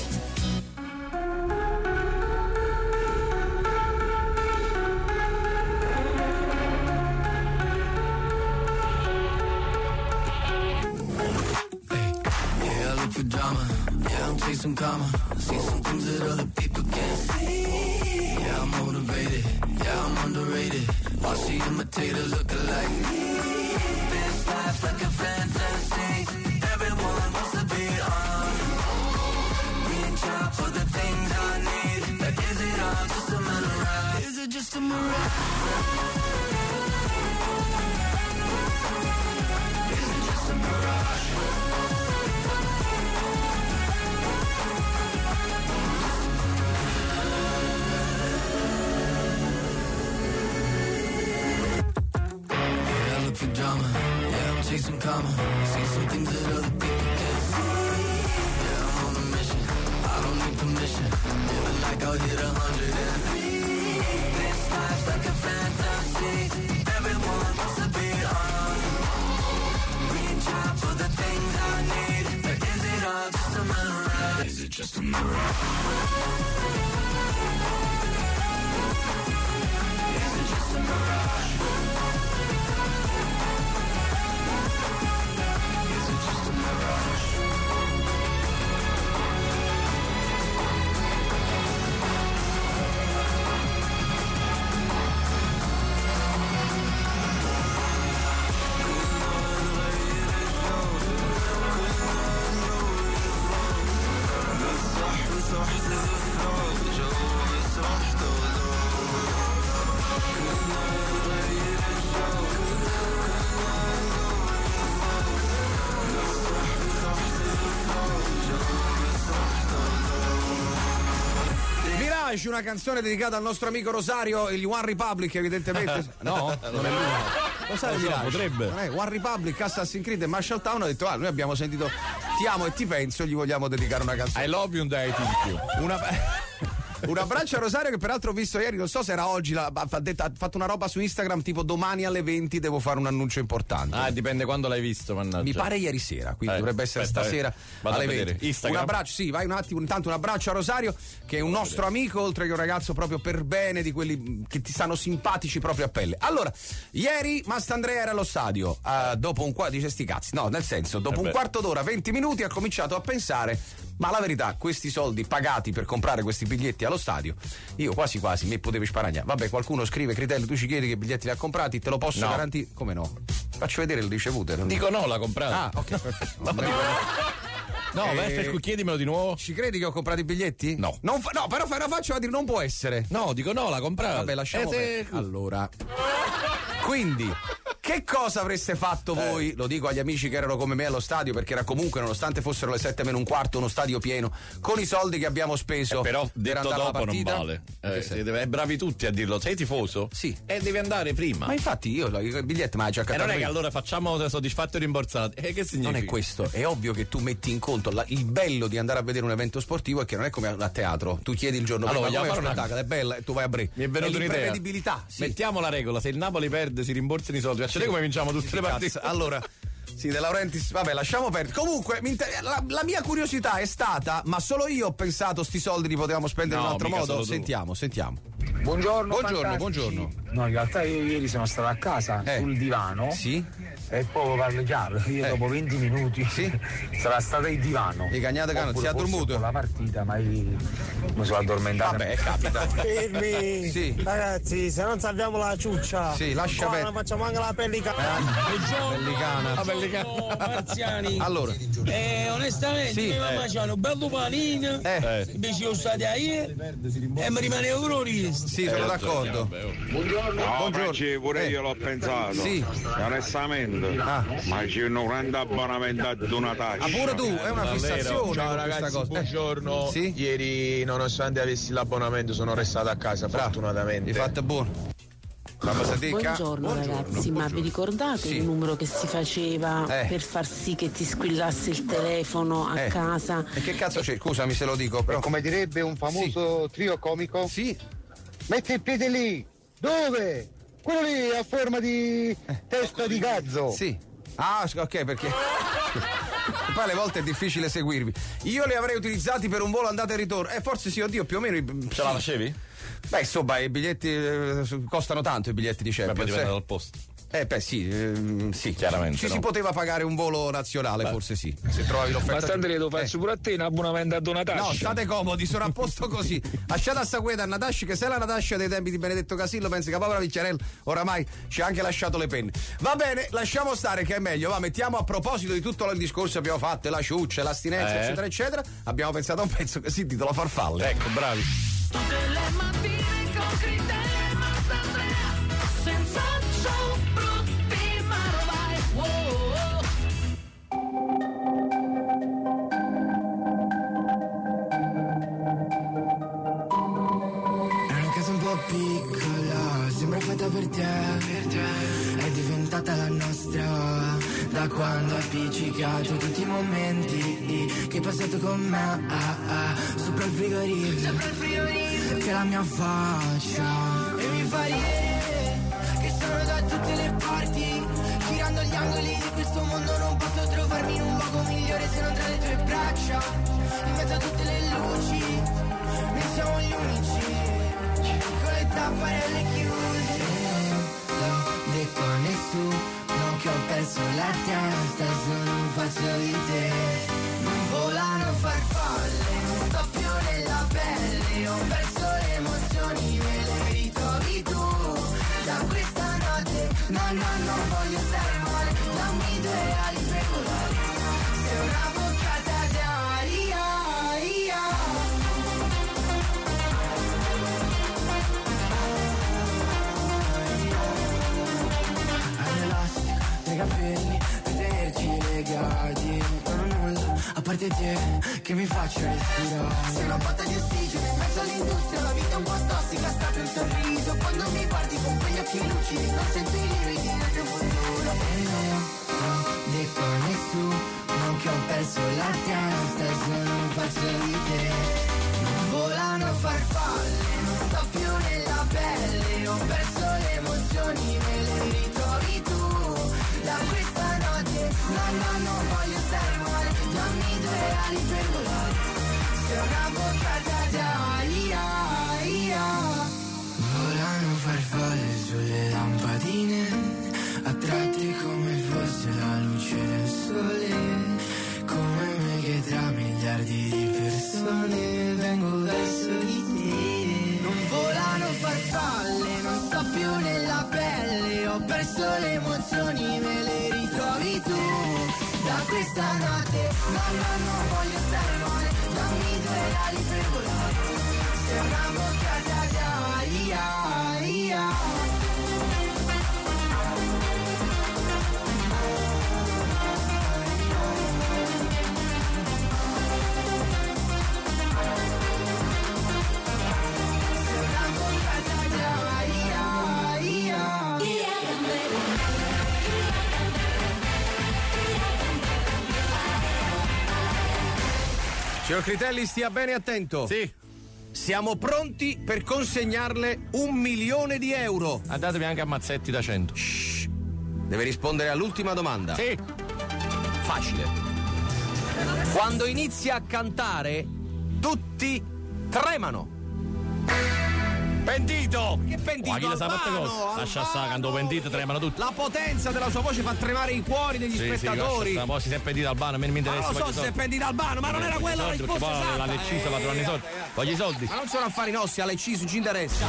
For drama, yeah, I'm chasing karma. See some things that other people can't see. Yeah, I'm motivated, yeah, I'm underrated. Watch the imitators look alike me. This life's like a fantasy. Everyone wants to be on. Reach out for the things I need. Like, is it all just a mirage? Is it just a mirage? Is it just a mirage? For drama, yeah, I'm chasing karma. See some things that other people can't see. Yeah, I'm on a mission, I don't need permission. Living like I'll hit a hundred and three. This life's like a fantasy. Everyone wants to be on. Reach out for the things I need. But is it all just a mirage? Is it just a mirage? Is it just a mirage? Una canzone dedicata al nostro amico Rosario, il One Republic, evidentemente. No, non è lui. Lo sai, so, potrebbe. Non è One Republic, Assassin's Creed e Marshall Town. Ha detto: ah, noi abbiamo sentito Ti amo e ti penso, gli vogliamo dedicare una canzone. I love you un dai in più. Una Un abbraccio a Rosario, che peraltro ho visto ieri, non so se era oggi, la, ha, detto, ha fatto una roba su Instagram tipo domani alle venti devo fare un annuncio importante. Ah, dipende quando l'hai visto, mannaggia. Mi pare ieri sera, quindi eh, dovrebbe essere aspetta, stasera eh. alle a venti. Instagram. Un abbraccio, sì, vai un attimo, intanto un abbraccio a Rosario, che è un nostro amico, oltre che un ragazzo proprio per bene, di quelli che ti stanno simpatici proprio a pelle. Allora, ieri Mastandrea era allo stadio, uh, dopo un quarto, dice sti cazzi, no, nel senso, dopo eh un quarto d'ora, venti minuti, ha cominciato a pensare: ma la verità, questi soldi pagati per comprare questi biglietti allo stadio, io quasi quasi mi potevi sparagnare. Vabbè, qualcuno scrive: Critelli, tu ci chiedi che biglietti li ha comprati, te lo posso no. garantire? Come no? Faccio vedere le ricevute. Non... Dico no, l'ha comprato. Ah, ok, perfetto. no, no eh... Perfetto, chiedimelo di nuovo. Ci credi che ho comprato i biglietti? No. Non fa... No, però fai una faccia a dire non può essere. No, dico no, l'ha comprato. Vabbè, lasciamo eh, se... Allora. Quindi, che cosa avreste fatto voi? Eh. Lo dico agli amici che erano come me allo stadio, perché era comunque, nonostante fossero le sette meno un quarto, uno stadio pieno, con i soldi che abbiamo speso. Eh, però per detto andare alla dopo partita. Non vale. Eh, deve, bravi tutti a dirlo. Sei tifoso? Sì. E devi andare prima. Ma infatti io il biglietto mi ha già accattato. E non è prima. che allora facciamo soddisfatto e rimborsati. E che significa? Non è questo. È ovvio che tu metti in conto la, il bello di andare a vedere un evento sportivo è che non è come a teatro. Tu chiedi il giorno allora, prima come una... spettacolo, è bella e tu vai a bre. Mi è venuta un'idea. L'imprevedibilità. Sì. Mettiamo la regola: se il Napoli perde si rimborsano i soldi. Sì. Come vinciamo tutte sì, le partite? Allora, sì, De Laurentiis, vabbè, lasciamo perdere. Comunque, inter- la, la mia curiosità è stata: ma solo io ho pensato sti soldi li potevamo spendere no, in un altro modo? solo Sentiamo, sentiamo. Buongiorno, buongiorno, buongiorno. No, in realtà io ieri sono stato a casa eh. sul divano. Sì. E poi parlo chiaro, io eh. dopo venti minuti sì. sarà stata il divano. E cagnate cano, si è addormuto? La partita, ma io mi sono addormentato. Vabbè, capita. Fermi! Sì. Ragazzi, se non salviamo la ciuccia, sì, lascia perdere. Facciamo anche la pellicana. Eh. Pellicana. La pellicana. Marziani. Allora. Eh, onestamente, sì. mi mamma eh. c'ha un bello panino. Eh. Invece io stati a ieri e mi rimane orrori. Sì, sono eh, d'accordo. Buongiorno. No, buongiorno. Franci, pure eh. io l'ho pensato. Sì. Onestamente. ricordo. Ah. Ma c'è un grande abbonamento ad una tascia. Ah, pure tu, è una fissazione. Ciao ragazzi, cosa. buongiorno. Eh. Sì? Ieri, nonostante avessi l'abbonamento, sono restato a casa, Bravo. fortunatamente. Hai fatto buono. Buongiorno, Buongiorno ragazzi, ma vi ricordate Sì. il numero che si faceva Eh. per far sì che ti squillasse il telefono a Eh. casa? E che cazzo c'è? Scusami se lo dico, però. Come direbbe un famoso trio comico? Sì. Metti il piede lì. Dove? Quello lì a forma di testa di gazzo. Sì. Ah, ok, perché. Poi alle volte è difficile seguirvi. Io li avrei utilizzati per un volo andata e ritorno. Eh, forse sì, oddio, più o meno. Ce la facevi? Beh, insomma, i biglietti eh, costano tanto, i biglietti di Champions. Beh, poi dipende eh. dal posto. Eh beh sì, ehm, sì, chiaramente. Ci no? si poteva pagare un volo nazionale, Beh. forse sì. Se trovavi l'offerta. Basta Andrea, lo faccio Eh. pure a te un abbonamento ad una tascia. No, state comodi, sono a posto così. Lasciate a Sagueta a Natasci, che se la Natascia dei tempi di Benedetto Casillo pensi che povera Vicchiarello oramai ci ha anche lasciato le penne. Va bene, lasciamo stare che è meglio. Va, mettiamo a proposito di tutto il discorso che abbiamo fatto, la ciuccia, l'astinenza, Eh. eccetera, eccetera. Abbiamo pensato a un pezzo che si intitola Farfalle. Ecco, bravi. Tutte le mattine con Criteria e Mastandrea, senza show brutti ma rovai. Wow. È una casa un po' piccola, sembra fatta per te. È diventata la nostra da quando hai appiccicato tutti i momenti che hai passato con me. Ah, ah, sopra il frigorifero, che è la mia faccia. E mi fa ridere che sono da tutte le parti, girando gli angoli di questo mondo. Non posso trovarmi in un luogo migliore se non tra le tue braccia. In mezzo a tutte le luci noi siamo gli unici, con le tapparelle chiuse. L'ho detto a nessuno che ho perso la testa, sono un pazzo di te. Non volano farfalle, non sto più nella pelle, ho perso le emozioni, me le ritrovi tu. Da questa notte, no no non voglio stare male, dammi due ali per volare. Sei una boccata d'aria. Nei capelli per tenerci legati. Non ho nulla a parte te che mi faccia respirare. Sei una botta di ossigeno in mezzo all'industria. La vita è un po' tossica, sta per un sorriso. Quando mi guardi con quegli occhi lucidi non sento i lividi nel mio futuro. E non ho detto a nessuno che ho perso la testa, sono un pazzo di te. Non volano farfalle, non sto più nella pelle, ho perso le emozioni, me le ritrovi tu. Da questa notte, no no non voglio stare male, dammi due ali per volare. Sei una boccata d'aria. Volano farfalle sulle lampadine, attratti come fosse la luce del sole. Come me che tra miliardi di persone vengo verso di te. Non volano farfalle, non sto più nella pelle, ho perso le emozioni, me le ritrovi tu. Da questa notte, no no non voglio stare male, dammi due ali per volare. Sei una boccata d'aria. Signor Critelli, stia bene attento. Sì. Siamo pronti per consegnarle un milione di euro. Andatevi anche a mazzetti da cento. Shh. Deve rispondere all'ultima domanda. Sì. Facile. Quando inizia a cantare, tutti tremano. Pentito! Che pentito? Ma chi le sa fatte Albano, cose? Lascia Albano. stare, quando pentito tremano tutti. La potenza della sua voce fa tremare i cuori degli Sì, spettatori. sì, lascia stare, poi si è pentito Albano, me ne mi Ma interessa. non lo so voglio i se è soldi. pentito Albano, ma non Eh, era voglio i quella la soldi, perché risposta poi esatta. l'ha deciso, la trovano i soldi. Voglio i soldi. Ma non sono affari nostri, alle C su ci interessa.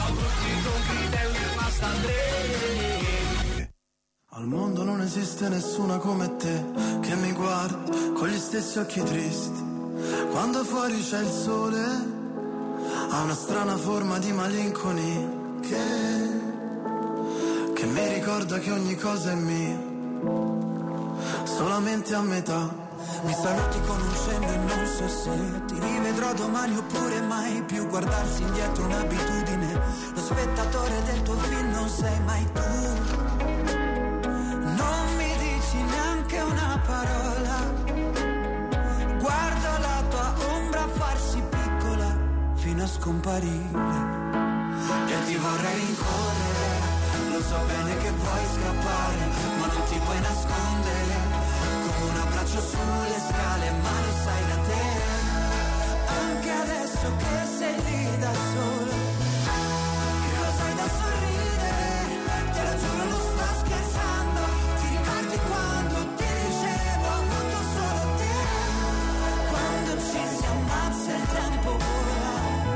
Al mondo non esiste nessuna come te che mi guarda con gli stessi occhi tristi. Quando fuori c'è il sole, ha una strana forma di malinconia che, che mi ricorda che ogni cosa è mia. solamente a metà. Mi saluti con un cenno e non so se ti rivedrò domani oppure mai più. Guardarsi indietro è un'abitudine, lo spettatore del tuo film non sei mai tu. Non mi dici neanche una parola, guardo la tua ombra farsi piccola fino a scomparire. E ti vorrei rincorrere, lo so bene che vuoi scappare, ma non ti puoi nascondere. Come un abbraccio sulle scale, ma lo sai da te. Anche adesso che sei lì da solo, che cosa hai da sorridere? Te lo giuro non sto scherzando. Ti ricordi quando ti dicevo ho avuto solo te? Quando ci si ammazza il tempo vola,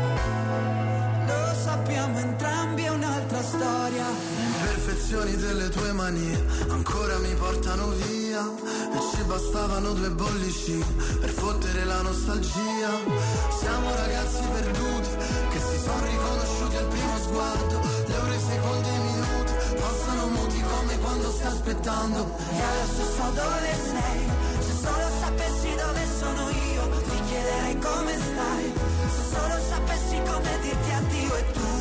lo sappiamo entrambi, è un'altra storia. Imperfezioni delle tue manie ancora mi portano via, e ci bastavano due bollicine per fottere la nostalgia. Siamo ragazzi perduti che si sono riconosciuti al primo sguardo. Le ore, i secondi e i minuti passano muti come quando stai aspettando. E adesso so dove sei, se solo sapessi dove sono io ti chiederei come stai. Se solo sapessi come dirti addio e tu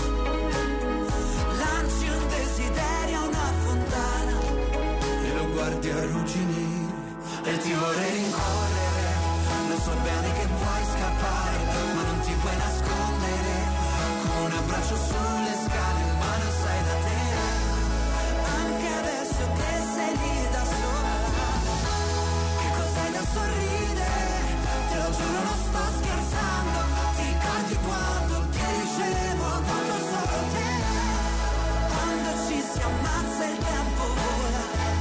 lanci un desiderio a una fontana e lo guardi arrugginire. E ti vorrei rincorrere, lo so bene che vuoi scappare, ma non ti puoi nascondere. Con un abbraccio sulle scale, ma lo sai da te. Anche adesso che sei lì da sola, che cos'hai da sorridere? Te lo giuro non sto scherzando. Ti ricordi quando ti dicevo ho avuto solo te? Quando ci si ammazza il tempo vola,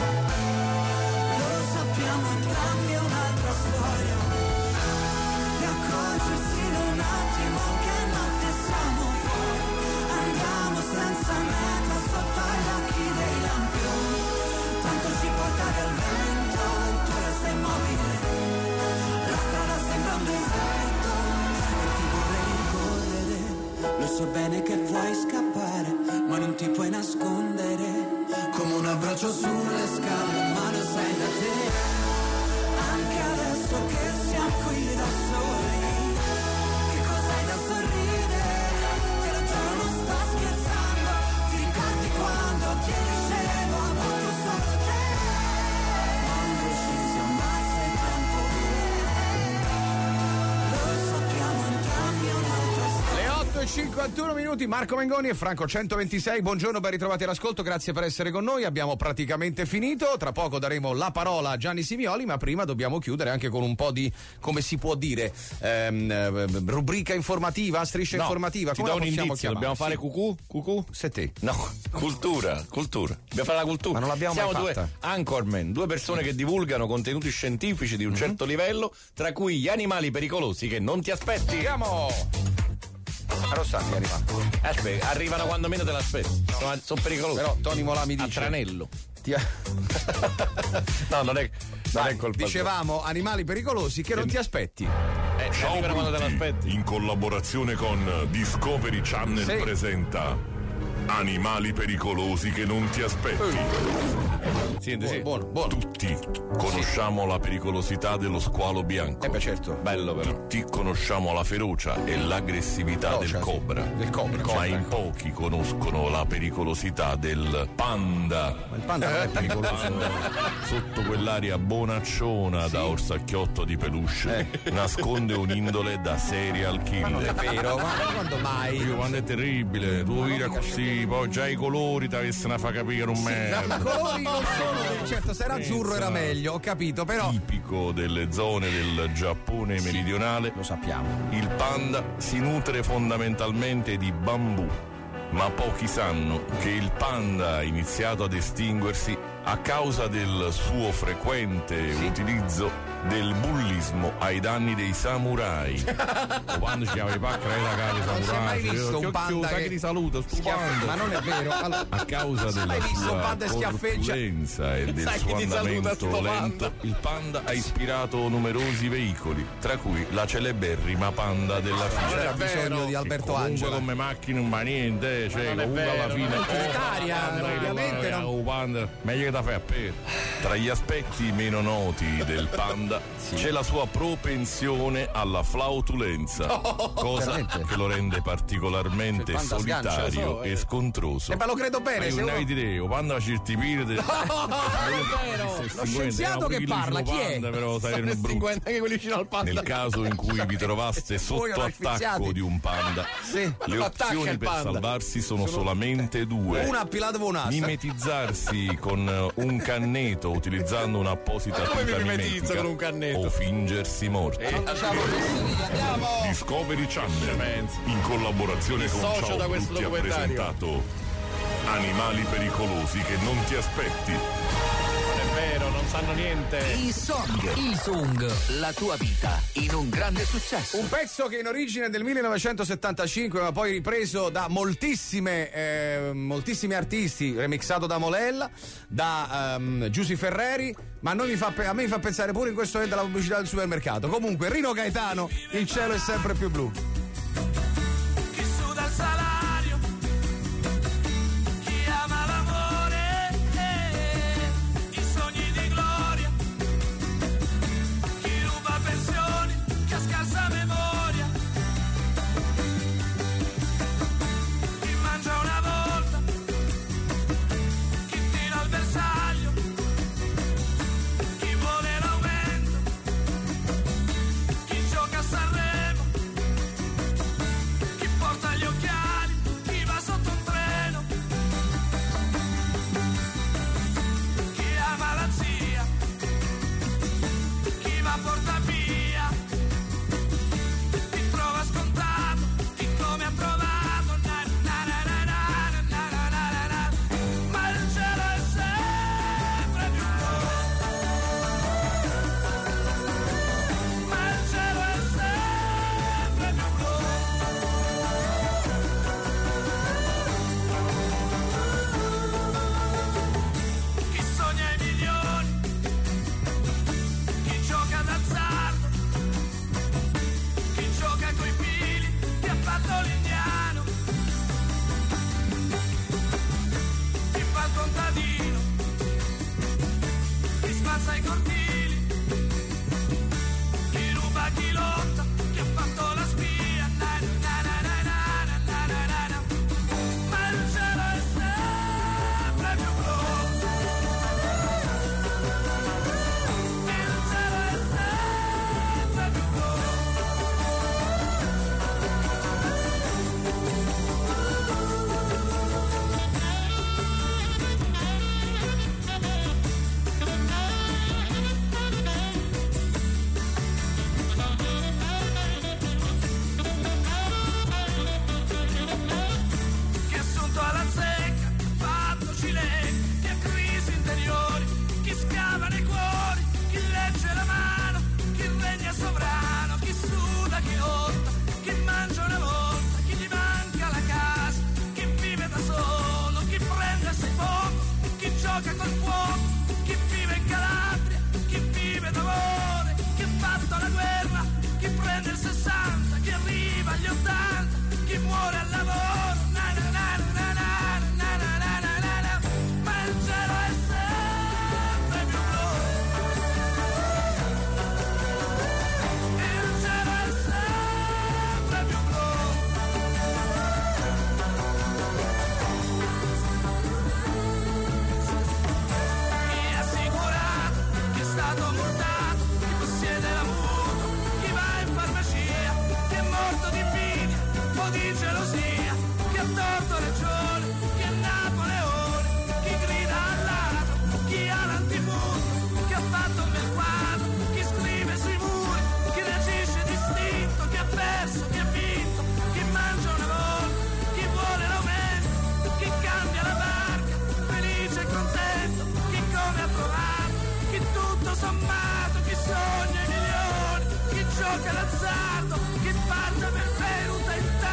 lo sappiamo entrambi, è un'altra storia. E accorgersi in un attimo che notte siamo fuori, andiamo senza meta sotto agli occhi dei lampioni. Tanto ci portavi al vento, tu resta immobile, la strada sembra un deserto. E ti vorrei rincorrere, lo so bene che vuoi scappare, ma non ti puoi nascondere. Come un abbraccio sulle scale, ma lo sai da te. Anche adesso che siamo qui da soli, che cos'hai da sorridere? Te lo giuro non sto scherzando. Ti ricordi quando ti dicevo ho avuto solo te? Quando ci si ammazza il tempo lo sappiamo entrambi, è un'altra storia. Le otto e cinquantuno minuti, Marco Mengoni e Franco centoventisei. Buongiorno, ben ritrovati all'ascolto, grazie per essere con noi. Abbiamo praticamente finito. Tra poco daremo la parola a Gianni Simioli, ma prima dobbiamo chiudere anche con un po' di, come si può dire, ehm, rubrica informativa, striscia no, informativa. Ti Come do la un possiamo indizio, chiamare? dobbiamo fare Sì. cucù? Cucù? Se te. No, cultura, cultura. Dobbiamo fare la cultura. Ma non l'abbiamo Siamo mai due fatta. anchorman, due persone che divulgano contenuti scientifici di un Mm-hmm. certo livello, tra cui gli animali pericolosi che non ti aspetti. Andiamo! Rossani gli animali. Aspetta, arrivano quando meno te l'aspetti. Sono, sono pericolosi. Però Tony Molà mi dice. A tranello. Ti- No, non è, non Vai, è colpa dicevamo animali pericolosi che non ti aspetti. tua. Eh, Ciao arrivano quando te Brutti, l'aspetti. in collaborazione con Discovery Channel Sì. presenta Animali pericolosi che non ti aspetti. Senti, sì. Buono, buono. Tutti conosciamo la pericolosità dello squalo bianco. Eh beh, certo. Bello però. Tutti conosciamo la ferocia e l'aggressività Ferocia, del sì. cobra. Del cobra, Ma certo. in pochi conoscono la pericolosità del panda. Ma il panda non è pericoloso. Panda, sotto quell'aria bonacciona da orsacchiotto di peluche, nasconde un'indole da serial Ma non killer. capiro, ma quando mai? Io quando è terribile, tu vira così, poi già i colori ti avessero a far capire un Ma merda. colori non sono, certo, se era azzurro era meglio, ho capito, però Tipico delle zone del Giappone meridionale, lo sappiamo. il panda si nutre fondamentalmente di bambù, ma pochi sanno che il panda ha iniziato ad estinguersi a causa del suo frequente utilizzo del bullismo ai danni dei samurai. O quando ci aveva pacca la cara dei Non si è mai samurai, visto un panda che che ti saluta, schiaffa- ma non è vero. Allora, a causa non si è della mai visto un sua panda che schiaffeggia. corpulenza e del Sai suo chi ti saluta, andamento sto panda? lento, il panda ha ispirato numerosi veicoli, tra cui la celeberrima Panda della Non Fiera. era bisogno di Alberto Comunque Angela. come macchine un ma niente, cioè non è comunque vero, alla fine non è utilitaria, ovviamente non- un panda, meglio che da fai a per. Tra gli aspetti meno noti del panda c'è la sua propensione alla flautulenza, cosa veramente? che lo rende particolarmente Il panda sgancia, solitario lo so, eh. e scontroso. Eh, ma lo credo bene, Ma se io uno- non hai idea, o panda cirtipire de... No, non è vero. Lo scienziato che parla, chi è? Però Stanno saranno brutti. estinguendo anche quelli vicino al panda. Nel caso in cui vi trovaste Voi sotto non attacco asfissiati. di un panda, Sì, le lo attacca opzioni il per panda. salvarsi sono, Sono- solamente due. Una appilata con un'asta. Mimetizzarsi con eh, un canneto utilizzando un'apposita Ma come mi tuta mimetizzo mimetica con un canneto? o fingersi morti. Discovery Channel, in collaborazione con Dissocio Ciao da questo Brutti, ha documentario. presentato Animali pericolosi che non ti aspetti. È vero, non sanno niente. Il song, il song, la tua vita in un grande successo. Un pezzo che in origine è del millenovecentosettantacinque, ma poi ripreso da moltissime, eh, moltissimi artisti, remixato da Molella, da um, Giusy Ferreri, ma a, noi mi fa, pe- a me mi fa pensare pure in questo momento alla pubblicità del supermercato. Comunque, Rino Gaetano, il cielo è sempre più blu. Chi suda il salario, chi ama l'amore, eh, i sogni di gloria, chi ruba pensioni, chi ha scarsa memoria, chi mangia una volta, chi tira al bersaglio, chi vuole l'aumento, chi gioca a Sanremo, chi porta gli occhiali, chi va sotto un treno, chi ama la zia, chi va a porta via, chi trova scontato, chi come ha trovato, na, na, na, na, na, na, na, na, na, na. Ma il cielo è sempre più blu, ma il cielo è sempre più blu. Chi sogna i milioni, chi gioca d'azzardo, chi gioca coi fili, chi ha fatto l'indiano, chi fa il contadino, chi spazza i cortili, chi ruba, chi lotta, chi ha fatto la spia, na, na, na, na, na, na, na, na, na. Ma il cielo è sempre più blu, il cielo è sempre più blu. Chi è assunto alla zecca, fatto cileni, chi ha crisi interiori, chi scava nei cuori, chi legge la mano, chi regna sovrano, chi suda, chi lotta, chi mangia una volta, chi gli manca la casa, chi vive da solo, chi prende a sei poco, chi gioca col fuoco, chi vive in Calabria, chi vive d'amore, chi ha fatto la guerra, chi prende il sessanta, chi arriva agli ottanta, chi muore al lavoro, na na na na na na na na na na na. Ma il cielo è sempre più blu, il cielo è sempre più blu. Chi è assicurato, chi è stato multato, chi possiede la mutua, chi va in farmacia, chi è morto di invidia o di gelosia, chi ha torto ragione, chi è Napoleone, chi grida all'altro, chi ha l'antifunto, chi ha fatto un bel quadro, chi scrive sui muri, chi reagisce distinto, chi ha perso, chi ha vinto, chi mangia una volta, chi vuole l'aumento, chi cambia la barca, felice e contento, chi come ha trovato, chi tutto sommato, chi sogna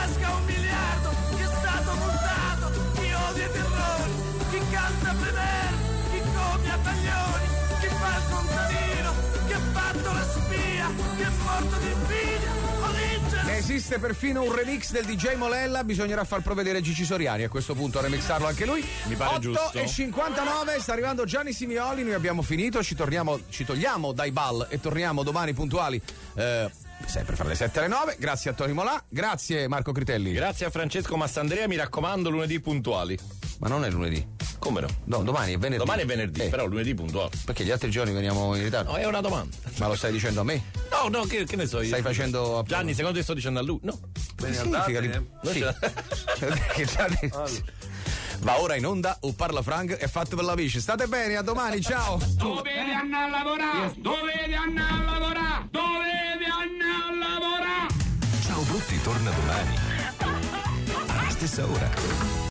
tasca un miliardo, chi è stato multato, chi odia i terrori, chi canta Prever, chi copia Taglioni, chi fa il contadino, chi ha fatto la spia, chi è morto di invidia, o vince. Ne esiste perfino un remix del D J Molella, bisognerà far provvedere Gigi Soriani a questo punto a remixarlo anche lui. Mi pare otto giusto. e cinquantanove, sta arrivando Gianni Simioli, noi abbiamo finito, ci torniamo, ci togliamo dai ball e torniamo domani puntuali. Eh, sempre fra le sette e le nove. Grazie a Tony Molà, grazie Marco Critelli. Grazie a Francesco Massandrea, mi raccomando lunedì puntuali. Ma non è lunedì. Come no? No, domani è venerdì. Domani è venerdì, eh. però lunedì puntuali. Perché gli altri giorni veniamo in ritardo? No, è una domanda. Ma lo stai dicendo a me? No, no, che, che ne so io. Stai facendo. Gianni, secondo te sto dicendo a lui? No. Bene, significa andate, che... sì. Che Gianni... Va ora in onda o parla Frank è fatto per la bici. State bene, a domani, ciao. Dovete andare a lavorare, dovete andare a lavorare, dovete andare a lavorare. Ciao Brutti torna domani alla stessa ora.